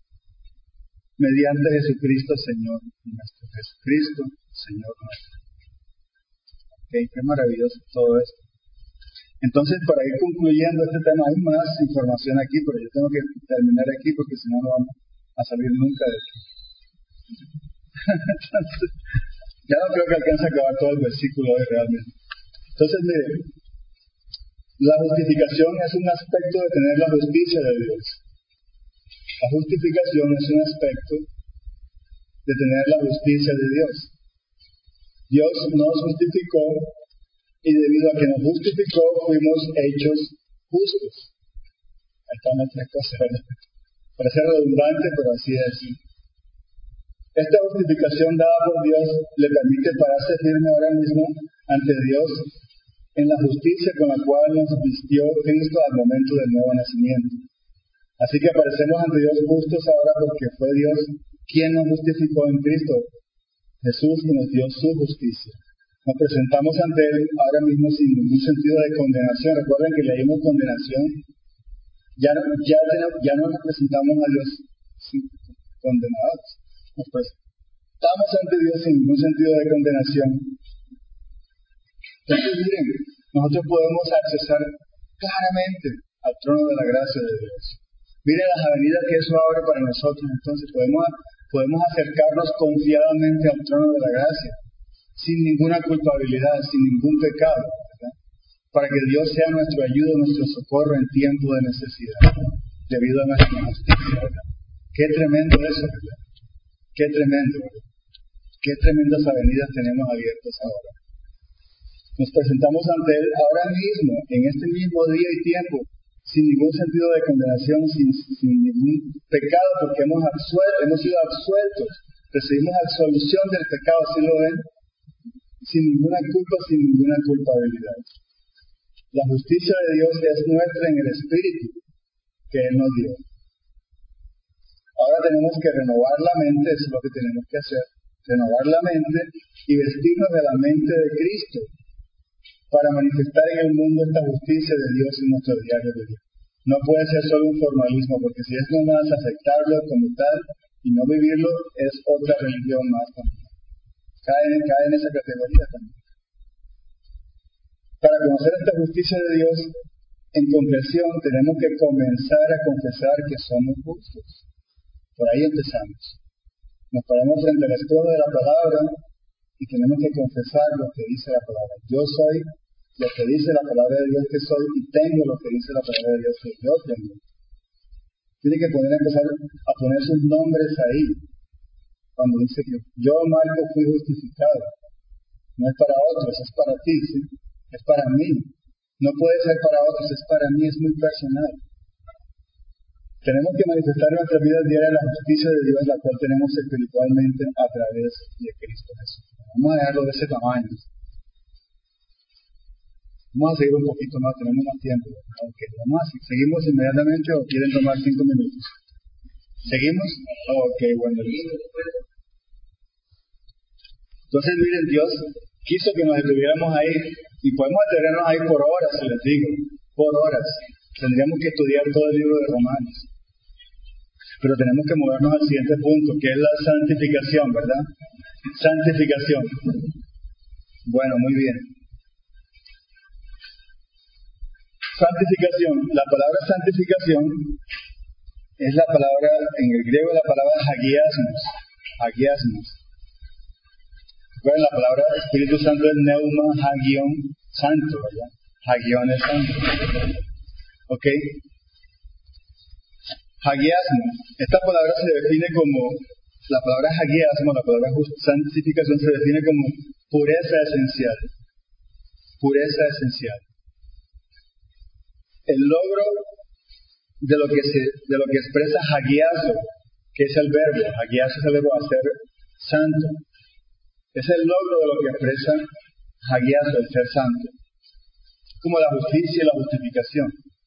mediante Jesucristo, Señor nuestro. Jesucristo, Señor nuestro. Okay, qué maravilloso todo esto. Entonces, para ir concluyendo este tema, hay más información aquí, pero yo tengo que terminar aquí porque si no, no vamos a salir nunca de aquí. Entonces, ya no creo que alcance a acabar todo el versículo hoy realmente. Entonces, mire, la justificación es un aspecto de tener la justicia de Dios. La justificación es un aspecto de tener la justicia de Dios. Dios nos justificó y debido a que nos justificó fuimos hechos justos. Ahí están las tres cosas, ¿verdad? Parece redundante, pero así es. Esta justificación dada por Dios le permite pararse firme ahora mismo ante Dios en la justicia con la cual nos vistió Cristo al momento del nuevo nacimiento. Así que aparecemos ante Dios justos ahora porque fue Dios quien nos justificó en Cristo Jesús y nos dio su justicia. Nos presentamos ante Él ahora mismo sin ningún sentido de condenación. Recuerden que leímos condenación. Ya no, ya, ya no nos presentamos a Dios condenados. Nos presentamos ante Dios sin ningún sentido de condenación. Entonces miren, nosotros podemos accesar claramente al trono de la gracia de Dios. Miren las avenidas que eso abre para nosotros. Entonces podemos, podemos acercarnos confiadamente al trono de la gracia, sin ninguna culpabilidad, sin ningún pecado, ¿verdad? Para que Dios sea nuestro ayuda, nuestro socorro en tiempo de necesidad, debido a nuestra justicia, ¿verdad? Qué tremendo eso, ¿verdad? Qué tremendo, ¿verdad? Qué tremendas avenidas tenemos abiertas ahora. Nos presentamos ante Él ahora mismo, en este mismo día y tiempo, sin ningún sentido de condenación, sin, sin ningún pecado, porque hemos, absuel- hemos sido absueltos, recibimos absolución del pecado, ¿sí lo ven? Sin ninguna culpa, sin ninguna culpabilidad. La justicia de Dios es nuestra en el Espíritu que Él nos dio. Ahora tenemos que renovar la mente, eso es lo que tenemos que hacer, renovar la mente y vestirnos de la mente de Cristo para manifestar en el mundo esta justicia de Dios en nuestro diario de vida. No puede ser solo un formalismo, porque si es nomás aceptarlo como tal y no vivirlo, es otra religión más también. Cae, cae en esa categoría también. Para conocer esta justicia de Dios en concreción, tenemos que comenzar a confesar que somos justos. Por ahí empezamos. Nos paramos frente al espejo de la palabra y tenemos que confesar lo que dice la palabra. Yo soy lo que dice la palabra de Dios que soy y tengo lo que dice la palabra de Dios que yo tengo. Tiene que poner, empezar a poner sus nombres ahí. Cuando dice que yo, Marco, fui justificado. No es para otros, es para ti, ¿sí? Es para mí. No puede ser para otros, es para mí, es muy personal. Tenemos que manifestar en nuestra vida diaria la justicia de Dios, la cual tenemos espiritualmente a través de Cristo Jesús. Vamos a dejarlo de ese tamaño. Vamos a seguir un poquito más, tenemos más tiempo. Okay, vamos a seguimos inmediatamente o quieren tomar cinco minutos. ¿Seguimos? Ok, bueno. Entonces, miren, Dios quiso que nos detuviéramos ahí y podemos detenernos ahí por horas, se les digo, por horas. Tendríamos que estudiar todo el libro de Romanos. Pero tenemos que movernos al siguiente punto, que es la santificación, ¿verdad? Santificación. Bueno, muy bien. Santificación. La palabra santificación es la palabra, en el griego la palabra hagiasmos. Hagiasmos. Recuerden, la palabra Espíritu Santo es neuma, hagion, santo, ¿verdad? Hagion es santo. ¿Ok? Hagiasmo. Esta palabra se define como, la palabra hagiasmo, la palabra santificación se define como pureza esencial. Pureza esencial. El logro de lo que se, de lo que expresa hagiazo, que es el verbo. Hagiazo es el verbo hacer santo. Es el logro de lo que expresa hagiazo, el ser santo. Como la justicia y la justificación.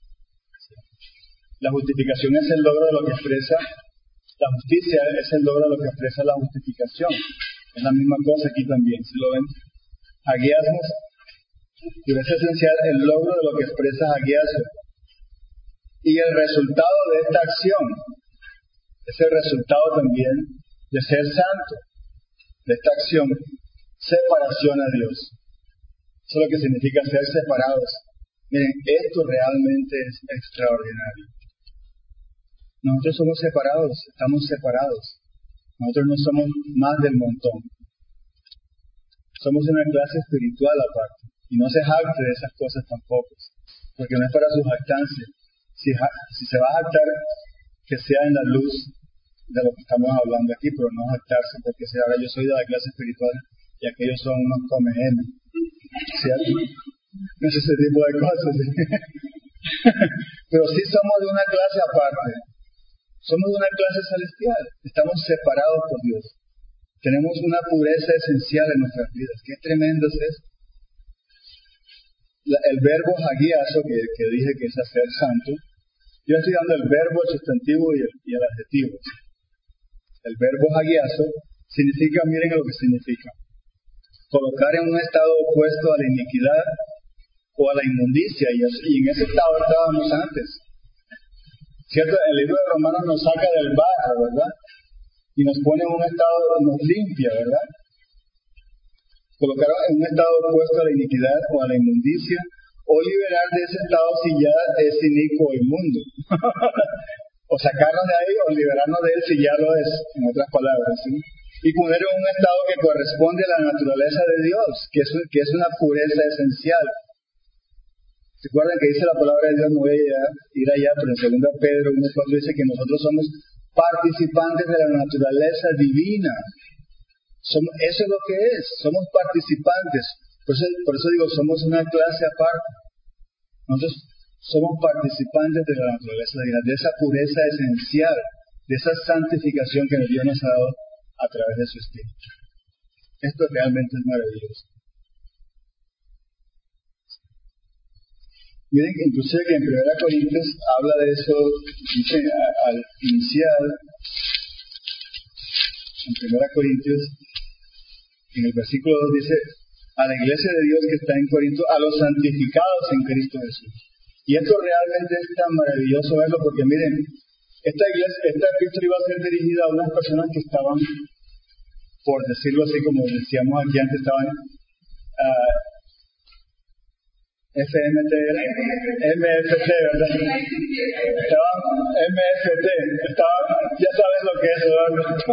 La justificación es el logro de lo que expresa, la justicia es el logro de lo que expresa la justificación. Es la misma cosa aquí también, ¿sí lo ven? Hagiasmo, pureza esencial, el logro de lo que expresa hagiazo. Y el resultado de esta acción es el resultado también de ser santo, de esta acción, separación a Dios. Eso es lo que significa ser separados. Miren, esto realmente es extraordinario. Nosotros somos separados, estamos separados. Nosotros no somos más del montón. Somos una clase espiritual aparte. Y no se jacte de esas cosas tampoco, porque no es para su jactancia. Si, si se va a jactar, que sea en la luz de lo que estamos hablando aquí, pero no jactarse, porque si ahora yo soy de la clase espiritual y aquellos son unos come-m. ¿Cierto? No es ese tipo de cosas. Pero sí somos de una clase aparte. Somos de una clase celestial. Estamos separados por Dios. Tenemos una pureza esencial en nuestras vidas. Qué tremendo es esto. La, el verbo hagiazo, que, que dije que es hacer santo, yo estoy dando el verbo, el sustantivo y el, y el adjetivo. El verbo hagiazo significa, miren lo que significa, colocar en un estado opuesto a la iniquidad o a la inmundicia, y, y en ese estado estábamos antes. ¿Cierto? El libro de Romanos nos saca del barro, ¿verdad? Y nos pone en un estado, nos limpia, ¿verdad? Colocar en un estado opuesto a la iniquidad o a la inmundicia, o liberar de ese estado si ya es inicuo o inmundo. O sacarnos de ahí o liberarnos de él si ya lo es, en otras palabras, ¿sí? Y poner en un estado que corresponde a la naturaleza de Dios, que es, que es una pureza esencial. ¿Recuerdan que dice la palabra de Dios? No voy a ir allá, pero en segunda Pedro uno cuatro dice que nosotros somos participantes de la naturaleza divina. Somos, eso es lo que es, somos participantes. Por eso, por eso digo, somos una clase aparte. Nosotros somos participantes de la naturaleza divina, de esa pureza esencial, de esa santificación que Dios nos ha dado a través de su Espíritu. Esto realmente es maravilloso. Miren que inclusive que en primera Corintios habla de eso, dice al iniciar, en primera Corintios, en el versículo dos dice, a la iglesia de Dios que está en Corinto, a los santificados en Cristo Jesús. Y esto realmente es tan maravilloso verlo, porque miren, esta iglesia, esta epístola iba a ser dirigida a unas personas que estaban, por decirlo así, como decíamos aquí antes, estaban uh, F M T, M F T, ¿verdad? Estaban M F T, estaban, ya sabes lo que es, ¿verdad?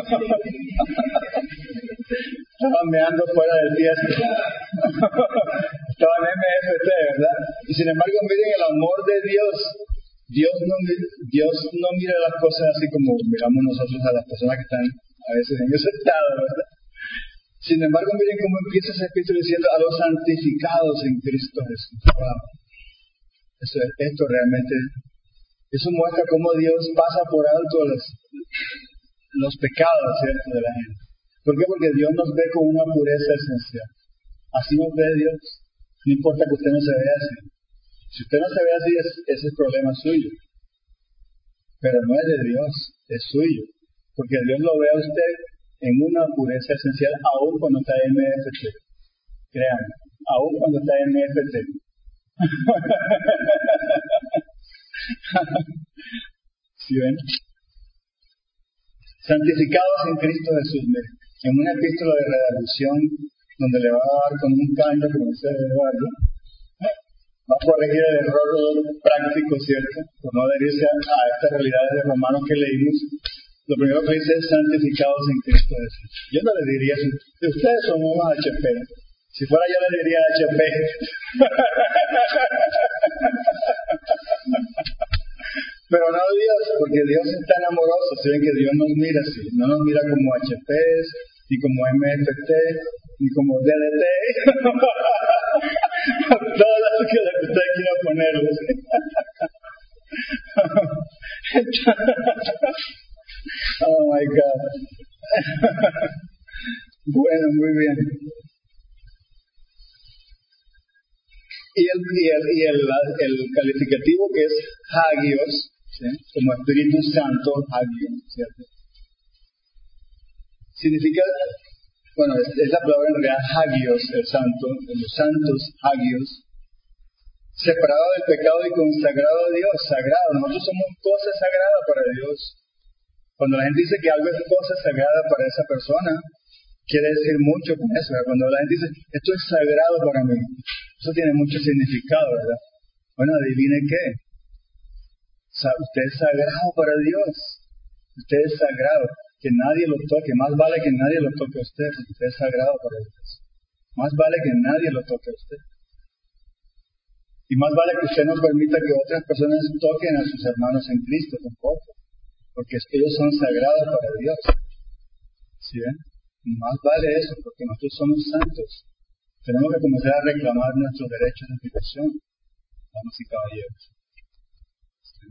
Estaban meando fuera del fiesta. Estaban M F T, ¿verdad? Y sin embargo, miren el amor de Dios. Dios no, Dios no mira las cosas así como miramos nosotros a las personas que están a veces en ese estado, ¿verdad? Sin embargo, miren cómo empieza ese epístola diciendo a los santificados en Cristo Jesús. Wow. Eso, esto realmente, eso muestra cómo Dios pasa por alto los, los pecados, ¿cierto?, de la gente. ¿Por qué? Porque Dios nos ve con una pureza esencial. Así nos ve Dios. No importa que usted no se vea así. Si usted no se ve así, es, ese es problema suyo. Pero no es de Dios, es suyo. Porque Dios lo ve a usted en una pureza esencial, aún cuando está M F T. Créanme, aún cuando está M F T. ¿Sí ven? Santificados en Cristo Jesús. En una epístola de redalución, donde le va a dar con un caño, como dice Eduardo, va a corregir el error práctico, ¿cierto? Por no adherirse a, a estas realidades de Romanos que leímos. Lo primero que dice es santificados en Cristo Jesús. Yo no le diría, si ustedes son unos H P, si fuera yo le diría H P. Pero no Dios, porque Dios es tan amoroso. Si ven que Dios nos mira así, no nos mira como H Ps, ni como M F T, ni como D D T. Todas las que usted quiera ponerles. Oh my God. Bueno, muy bien. Y el, y el, y el, el calificativo que es Hagios, ¿sí? Como Espíritu Santo, Hagios, ¿cierto? Significa, bueno, es, es la palabra en realidad Hagios, el santo, los santos, Hagios, separado del pecado y consagrado a Dios, sagrado. Nosotros somos cosa sagrada para Dios. Cuando la gente dice que algo es cosa sagrada para esa persona, quiere decir mucho con eso, ¿verdad? Cuando la gente dice, esto es sagrado para mí, eso tiene mucho significado, ¿verdad? Bueno, adivine qué. Usted es sagrado para Dios. Usted es sagrado. Que nadie lo toque. Más vale que nadie lo toque a usted, porque usted es sagrado para Dios. Más vale que nadie lo toque a usted. Y más vale que usted no permita que otras personas toquen a sus hermanos en Cristo tampoco. Porque ellos son sagrados para Dios. ¿Sí ven? Más vale eso, porque nosotros somos santos. Tenemos que comenzar a reclamar nuestros derechos de explicación, damas y caballeros. ¿Sí?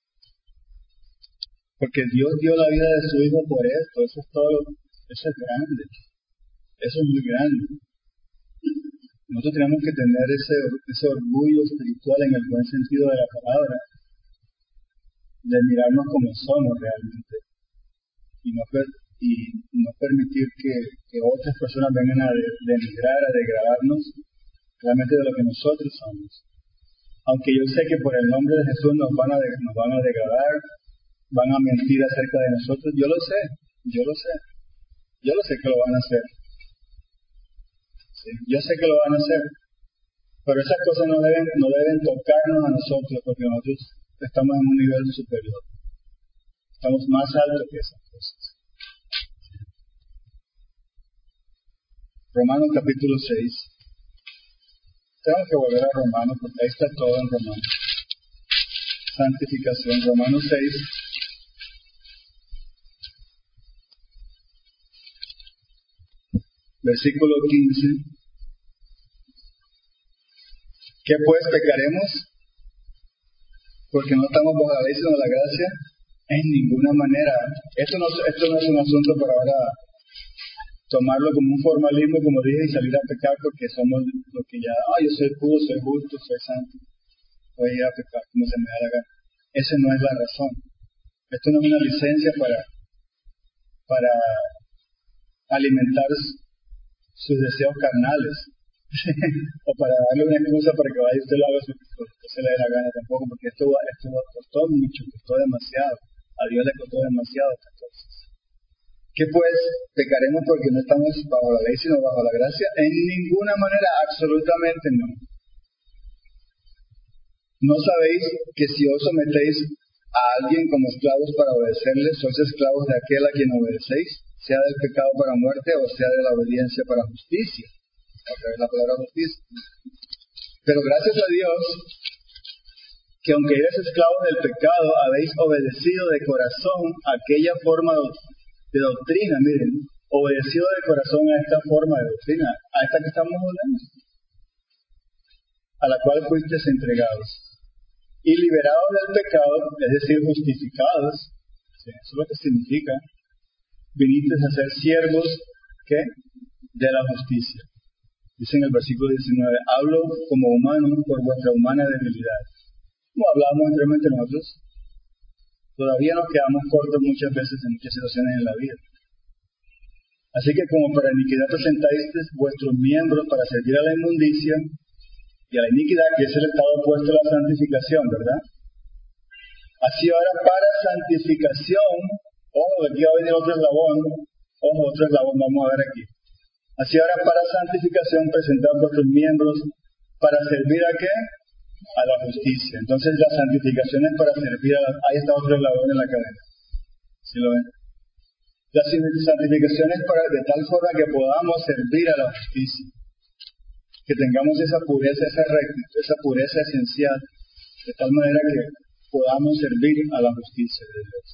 Porque Dios dio la vida de su Hijo por esto. Eso es todo. Eso es grande. Eso es muy grande. Nosotros tenemos que tener ese, ese orgullo espiritual en el buen sentido de la palabra, de mirarnos como somos realmente. Y no y no permitir que, que otras personas vengan a denigrar, a degradarnos realmente de lo que nosotros somos. Aunque yo sé que por el nombre de Jesús nos van a, nos van a degradar, van a mentir acerca de nosotros, yo lo sé, yo lo sé, yo lo sé que lo van a hacer. Sí, yo sé que lo van a hacer, pero esas cosas no deben, no deben tocarnos a nosotros, porque nosotros estamos en un nivel superior, estamos más altos que esas cosas. Romanos capítulo seis. Tengo que volver a Romanos porque ahí está todo en Romanos. Santificación, Romanos seis. Versículo quince. ¿Qué pues pecaremos? Porque no estamos bajo la ley sino la gracia. En ninguna manera. Esto no, esto no es un asunto para ahora tomarlo como un formalismo, como dije, y salir a pecar porque somos lo que ya, ah, yo soy puro, soy justo, soy santo, voy a ir a pecar como se me da la gana. Esa no es la razón. Esto no es una licencia para, para alimentar sus deseos carnales o para darle una excusa para que vaya usted lo haga lo que se le dé la gana tampoco, porque esto, esto costó mucho, costó demasiado. A Dios le costó demasiado estas cosas. ¿Qué pues? ¿Pecaremos porque no estamos bajo la ley sino bajo la gracia? En ninguna manera, absolutamente no. ¿No sabéis que si os sometéis a alguien como esclavos para obedecerle, sois esclavos de aquel a quien obedecéis, sea del pecado para muerte o sea de la obediencia para justicia? Otra vez la palabra justicia. Pero gracias a Dios, que aunque eres esclavos del pecado, habéis obedecido de corazón aquella forma de de doctrina, miren, obedecido de corazón a esta forma de doctrina, a esta que estamos hablando, a la cual fuisteis entregados, y liberados del pecado, es decir, justificados, ¿sí? Eso es lo que significa, vinisteis a ser siervos, ¿qué? De la justicia. Dice en el versículo diecinueve, hablo como humano por vuestra humana debilidad. Como hablamos anteriormente nosotros, todavía nos quedamos cortos muchas veces en muchas situaciones en la vida. Así que como para iniquidad presentasteis vuestros miembros para servir a la inmundicia y a la iniquidad, que es el estado opuesto a la santificación, ¿verdad? Así ahora para santificación, ojo, aquí va a venir otro eslabón, ojo, otro eslabón, vamos a ver aquí. Así ahora para santificación presentad vuestros miembros para servir a qué? A la justicia. Entonces la santificación es para servir a la... Ahí está otro eslabón en la cadena. ¿Sí lo ven? La santificación es para, de tal forma que podamos servir a la justicia. Que tengamos esa pureza, esa rectitud, esa pureza esencial. De tal manera que podamos servir a la justicia de Dios.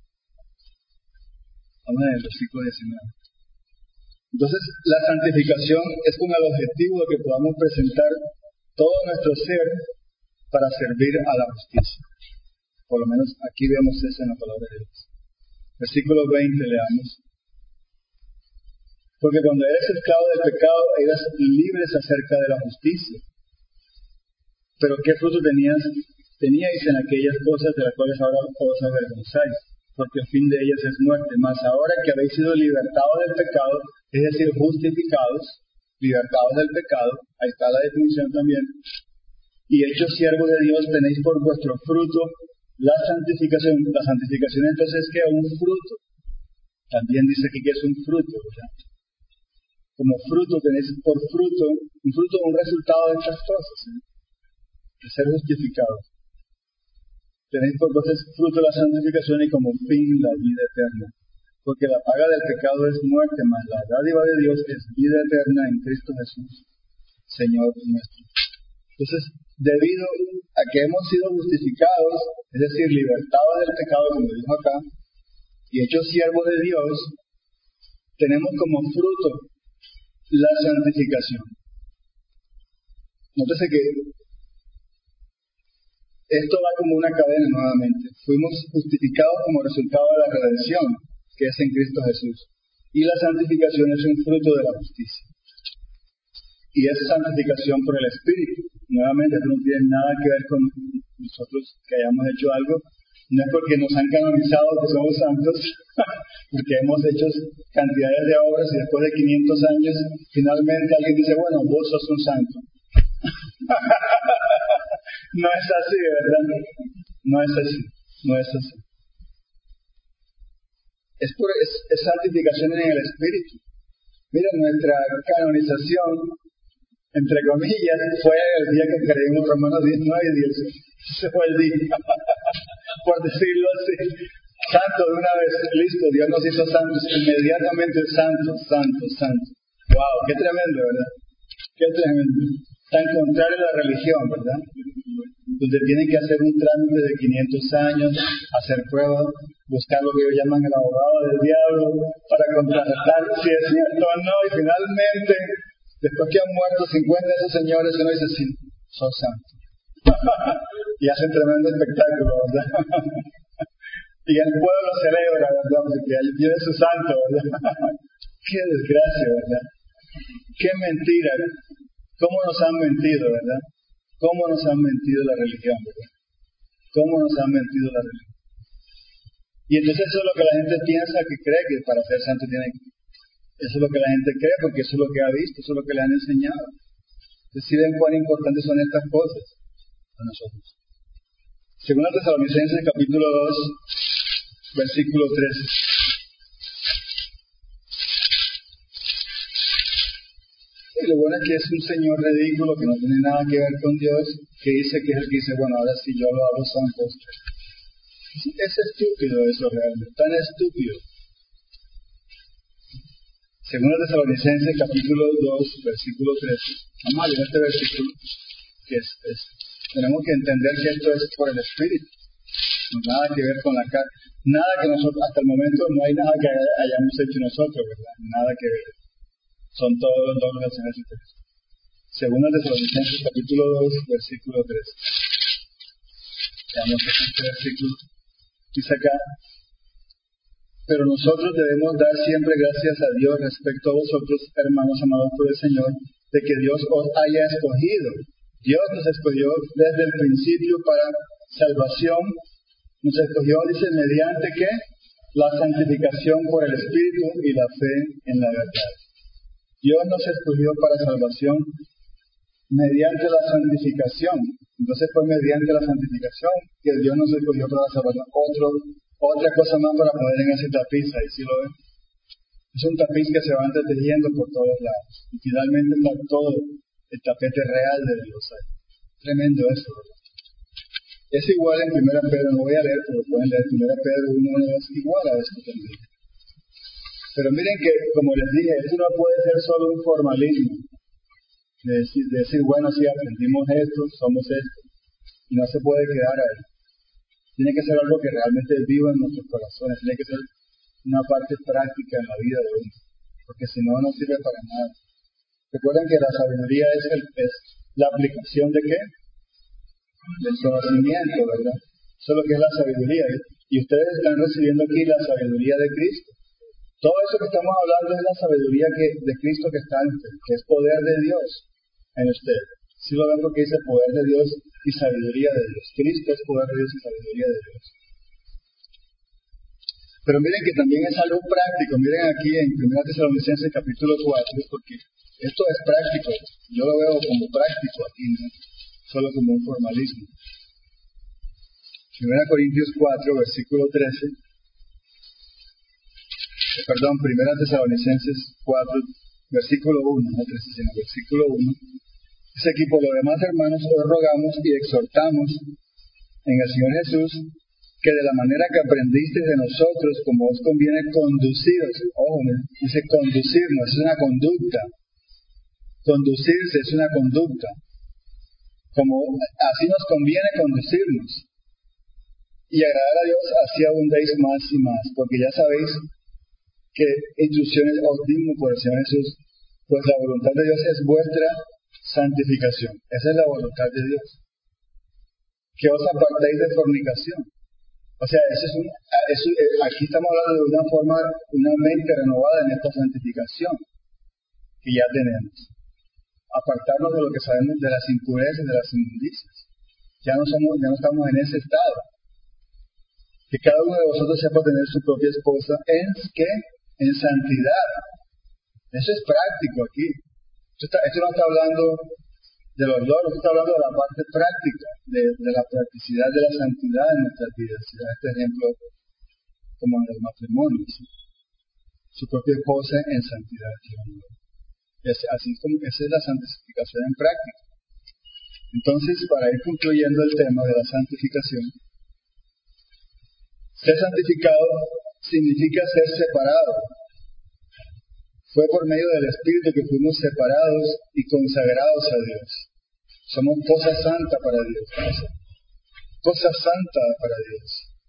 Vamos al versículo diecinueve. Entonces, la santificación es con el objetivo de que podamos presentar todo nuestro ser para servir a la justicia. Por lo menos aquí vemos eso en la palabra de Dios. Versículo veinte, leamos. Porque cuando eres esclavo del pecado, eras libres acerca de la justicia. Pero ¿qué fruto tenías, teníais en aquellas cosas de las cuales ahora os avergonzáis? Porque el fin de ellas es muerte. Mas ahora que habéis sido libertados del pecado, es decir, justificados, libertados del pecado, ahí está la definición también, y hechos siervos de Dios, tenéis por vuestro fruto la santificación. La santificación entonces es que un fruto. También dice aquí que es un fruto, ¿verdad? Como fruto tenéis por fruto, un fruto, un resultado de estas cosas, ¿eh? De ser justificados. Tenéis por entonces fruto la santificación y como fin la vida eterna. Porque la paga del pecado es muerte, mas la dádiva de Dios es vida eterna en Cristo Jesús, Señor nuestro. Entonces, debido a que hemos sido justificados, es decir, libertados del pecado, como dijo acá, y hechos siervos de Dios, tenemos como fruto la santificación. Nótese que esto va como una cadena nuevamente. Fuimos justificados como resultado de la redención, que es en Cristo Jesús. Y la santificación es un fruto de la justicia. Y es santificación por el Espíritu. Nuevamente, esto no tiene nada que ver con nosotros que hayamos hecho algo. No es porque nos han canonizado que somos santos, porque hemos hecho cantidades de obras y después de quinientos años, finalmente alguien dice, bueno, vos sos un santo. No es así, ¿verdad? No es así, no es así. Es, por, es, es santificación en el Espíritu. Mira, nuestra canonización, entre comillas, fue el día que creímos Romanos diecinueve y diez. Ese fue el día, por decirlo así. Santo de una vez, listo, Dios nos hizo santos, inmediatamente santo, santo, santo. Wow, qué tremendo, ¿verdad? Qué tremendo. Tan contrario a la religión, ¿verdad? Donde tienen que hacer un trámite de quinientos años, hacer pruebas, buscar lo que ellos llaman el abogado del diablo, para contrastar si es cierto o no, y finalmente, después que han muerto cincuenta de esos señores, uno dice, sí, son santos. Y hacen tremendo espectáculo, ¿verdad? Y el pueblo celebra, ¿verdad? Porque él tiene su santo, ¿verdad? Qué desgracia, ¿verdad? Qué mentira. ¿Cómo nos han mentido, verdad? ¿Cómo nos han mentido la religión, verdad? ¿Cómo nos han mentido la religión? Y entonces eso es lo que la gente piensa que cree que para ser santo tiene que... Eso es lo que la gente cree porque eso es lo que ha visto, eso es lo que le han enseñado. Entonces, ¿sí ven cuán importantes son estas cosas a nosotros? Según la Tesalonicenses, capítulo dos, versículo trece. Y lo bueno es que es un señor ridículo que no tiene nada que ver con Dios, que dice que es el que dice, bueno, ahora sí yo lo hago santo. Es estúpido eso realmente, tan estúpido. Según la Tesalonicenses, capítulo dos, versículo trece. Vamos a leer este versículo, que es, es, tenemos que entender que esto es por el Espíritu. No nada que ver con la carne. Nada que nosotros, hasta el momento, no hay nada que hayamos hecho nosotros, ¿verdad? Nada que ver. Son todos los dones del Señor Jesucristo. Según la Tesalonicenses, capítulo dos, versículo trece. Veamos este versículo. Dice acá, pero nosotros debemos dar siempre gracias a Dios respecto a vosotros, hermanos amados por el Señor, de que Dios os haya escogido. Dios nos escogió desde el principio para salvación. Nos escogió, dice, mediante ¿qué? La santificación por el Espíritu y la fe en la verdad. Dios nos escogió para salvación mediante la santificación. Entonces fue mediante la santificación que Dios nos escogió para la salvación. Otro, otra cosa más para poner en ese tapiz, ahí sí lo ven. Es un tapiz que se va entretejiendo por todos lados. Y finalmente está todo el tapete real de Dios ahí. Tremendo eso, ¿verdad? Es igual en primera Pedro, no voy a leer, pero pueden leer primera Pedro uno, es igual a esto también. Pero miren que, como les dije, esto no puede ser solo un formalismo. De decir, de decir, bueno, sí, aprendimos esto, somos esto. Y no se puede quedar ahí. Tiene que ser algo que realmente viva en nuestros corazones, tiene que ser una parte práctica en la vida de uno, porque si no, no sirve para nada. Recuerden que la sabiduría es, el, es la aplicación de qué? Del conocimiento, ¿verdad? Eso es lo que es la sabiduría. Y ustedes están recibiendo aquí la sabiduría de Cristo. Todo eso que estamos hablando es la sabiduría que, de Cristo que está en usted, que es poder de Dios en usted. Si lo ven porque dice poder de Dios y sabiduría de Dios. Cristo es poder de Dios y sabiduría de Dios. Pero miren que también es algo práctico. Miren aquí en primera Tesalonicenses capítulo cuatro, porque esto es práctico. Yo lo veo como práctico aquí, ¿no? Solo como un formalismo. primera Corintios cuatro, versículo trece. Perdón, primera Tesalonicenses cuatro, versículo uno, no trece, sino versículo uno. Dice aquí, por lo demás, hermanos, os rogamos y exhortamos en el Señor Jesús que de la manera que aprendisteis de nosotros, como os conviene conduciros, ojo, dice conducirnos, es una conducta. Conducirse es una conducta. Como así nos conviene conducirnos. Y agradar a Dios, así abundéis más y más, porque ya sabéis que instrucciones os dimos por el Señor Jesús, pues la voluntad de Dios es vuestra santificación. Esa es la voluntad de Dios. Que os apartéis de fornicación. O sea, eso es un, eso, aquí estamos hablando de una forma, una mente renovada en esta santificación que ya tenemos. Apartarnos de lo que sabemos de las impurezas, de las inmundicias. Ya no somos, ya no estamos en ese estado. Que cada uno de vosotros sepa tener su propia esposa en ¿qué? En santidad. Eso es práctico aquí. Esto, está, esto no está hablando de los logros, está hablando de la parte práctica, de, de la practicidad de la santidad en nuestras vidas. Este ejemplo, como en el matrimonio, ¿sí? Su propia esposa en santidad. Es, así como esa es la santificación en práctica. Entonces, para ir concluyendo el tema de la santificación, ser santificado significa ser separado. Fue por medio del Espíritu que fuimos separados y consagrados a Dios. Somos cosa santa para Dios. Cosa santa para Dios.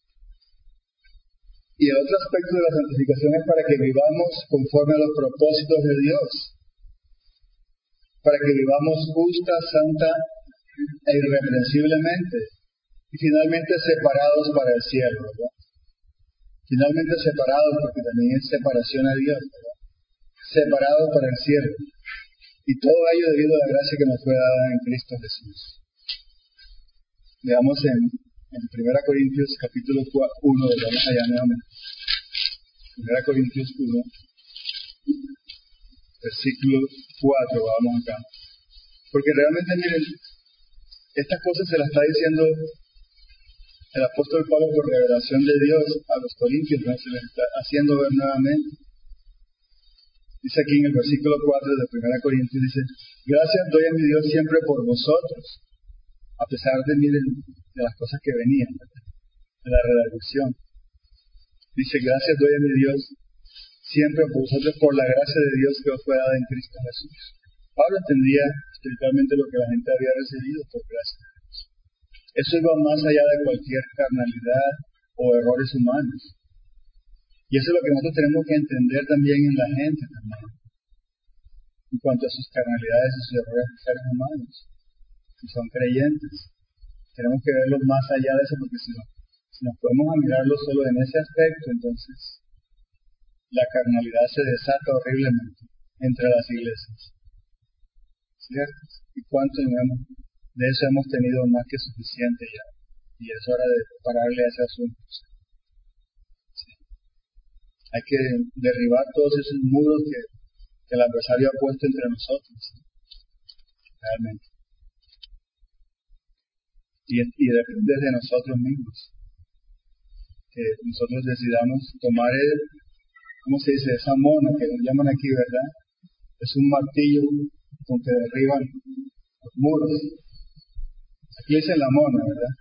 Y el otro aspecto de la santificación es para que vivamos conforme a los propósitos de Dios. Para que vivamos justa, santa e irreprensiblemente. Y finalmente separados para el cielo, ¿verdad? Finalmente separados, porque también es separación a Dios, ¿verdad? Separados para el cielo. Y todo ello debido a la gracia que nos fue dada en Cristo Jesús. Veamos en, en primera Corintios capítulo uno, vamos allá nuevamente. primera Corintios uno, versículo cuatro, vamos acá. Porque realmente, miren, estas cosas se las está diciendo el apóstol Pablo por revelación de Dios a los corintios, ¿no? Se les está haciendo ver nuevamente. Dice aquí en el versículo cuatro de primera Corintios, dice, gracias doy a mi Dios siempre por vosotros, a pesar de, miren, de las cosas que venían, ¿verdad? De la redargución. Dice, gracias doy a mi Dios siempre por vosotros, por la gracia de Dios que os fue dada en Cristo Jesús. Pablo entendía espiritualmente lo que la gente había recibido por gracia de Dios. Eso iba más allá de cualquier carnalidad o errores humanos. Y eso es lo que nosotros tenemos que entender también en la gente también. En cuanto a sus carnalidades y sus errores de seres humanos. Si son creyentes. Tenemos que verlos más allá de eso, porque si, no, si nos podemos mirarlo solo en ese aspecto, entonces la carnalidad se desata horriblemente entre las iglesias. ¿Cierto? ¿Y cuánto de eso hemos tenido más que suficiente ya? Y es hora de pararle a ese asunto. Hay que derribar todos esos muros que, que el adversario ha puesto entre nosotros. Realmente. Y, y depende de nosotros mismos. Que nosotros decidamos tomar el, ¿cómo se dice? Esa mona que nos llaman aquí, ¿verdad? Es un martillo con que derriban los muros. Aquí dicen la mona, ¿verdad?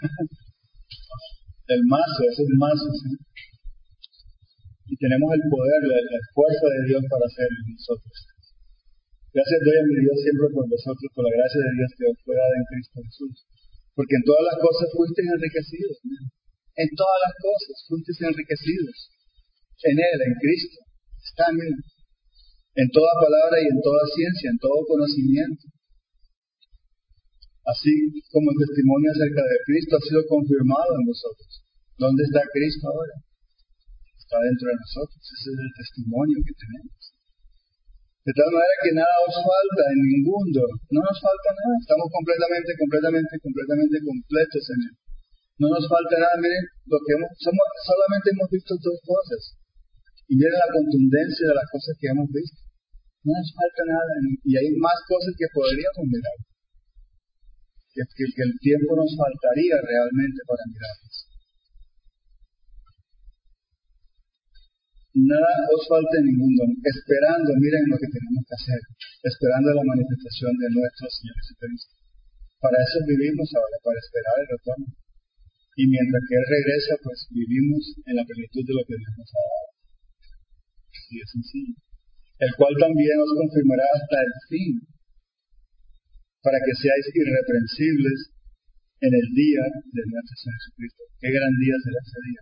El mazo, ese es el mazo, ¿sí? Y tenemos el poder, la, la fuerza de Dios para hacerlo nosotros. Gracias doy a mi Dios siempre por vosotros, por la gracia de Dios que os fue dada en Cristo Jesús. Porque en todas las cosas fuisteis enriquecidos. ¿no? en todas las cosas, fuisteis enriquecidos. En Él, en Cristo, está en Él. En toda palabra y en toda ciencia, en todo conocimiento. Así como el testimonio acerca de Cristo ha sido confirmado en nosotros. ¿Dónde está Cristo ahora? Está dentro de nosotros. Ese es el testimonio que tenemos. De tal manera que nada os falta en ningún don. No nos falta nada. Estamos completamente, completamente, completamente completos en Él. No nos falta nada. Miren, lo que hemos, somos, solamente hemos visto dos cosas. Y miren la contundencia de las cosas que hemos visto. No nos falta nada. Y hay más cosas que podríamos mirar. Que, que, que el tiempo nos faltaría realmente para mirarlas. Nada os falta en ningún don, esperando, miren lo que tenemos que hacer, esperando la manifestación de nuestro Señor Jesucristo. Para eso vivimos ahora, para esperar el retorno. Y mientras que Él regresa, pues vivimos en la plenitud de lo que Dios nos ha dado. Así de sencillo. El cual también os confirmará hasta el fin, para que seáis irreprensibles en el día de nuestro Señor Jesucristo. Qué gran día será ese día.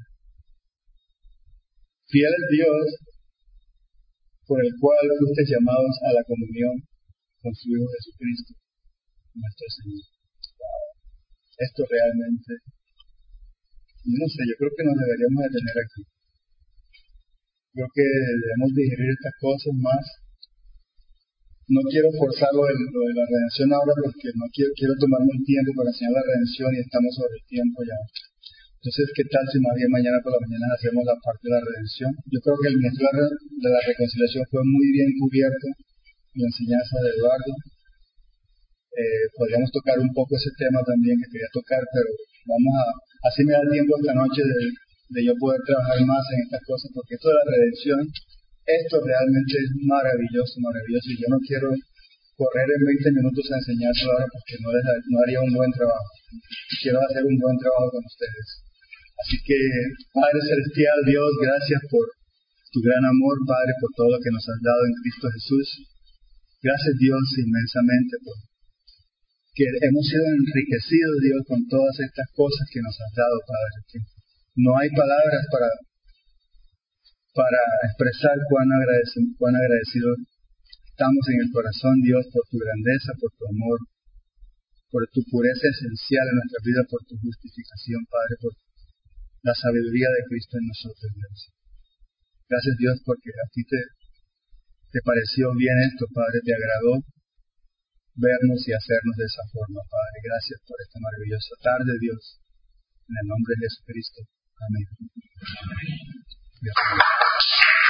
Fiel es Dios, por el cual fuisteis llamados a la comunión con su Hijo Jesucristo, nuestro Señor. Wow. Esto realmente, no sé, yo creo que nos deberíamos detener aquí. Creo que debemos digerir estas cosas más. No quiero forzar lo de, lo de la redención ahora porque no quiero, quiero tomarme un tiempo para enseñar la redención y estamos sobre el tiempo ya. Entonces, ¿qué tal si más bien mañana por la mañana hacemos la parte de la redención? Yo creo que el ministerio de la reconciliación fue muy bien cubierto en la enseñanza de Eduardo. Eh, podríamos tocar un poco ese tema también que quería tocar, pero vamos a, así me da tiempo esta noche de, de yo poder trabajar más en estas cosas, porque esto de la redención, esto realmente es maravilloso, maravilloso, y yo no quiero correr en veinte minutos a enseñárselo ahora porque no, les, no haría un buen trabajo. Quiero hacer un buen trabajo con ustedes. Así que, Padre Celestial, Dios, gracias por tu gran amor, Padre, por todo lo que nos has dado en Cristo Jesús. Gracias, Dios, inmensamente por que hemos sido enriquecidos, Dios, con todas estas cosas que nos has dado, Padre. Que no hay palabras para, para expresar cuán, agradec- cuán agradecidos estamos en el corazón, Dios, por tu grandeza, por tu amor, por tu pureza esencial en nuestra vida, por tu justificación, Padre, por la sabiduría de Cristo en nosotros, Dios. Gracias, Dios, porque a ti te, te pareció bien esto, Padre, te agradó vernos y hacernos de esa forma, Padre. Gracias por esta maravillosa tarde, Dios. En el nombre de Jesucristo. Amén. Dios.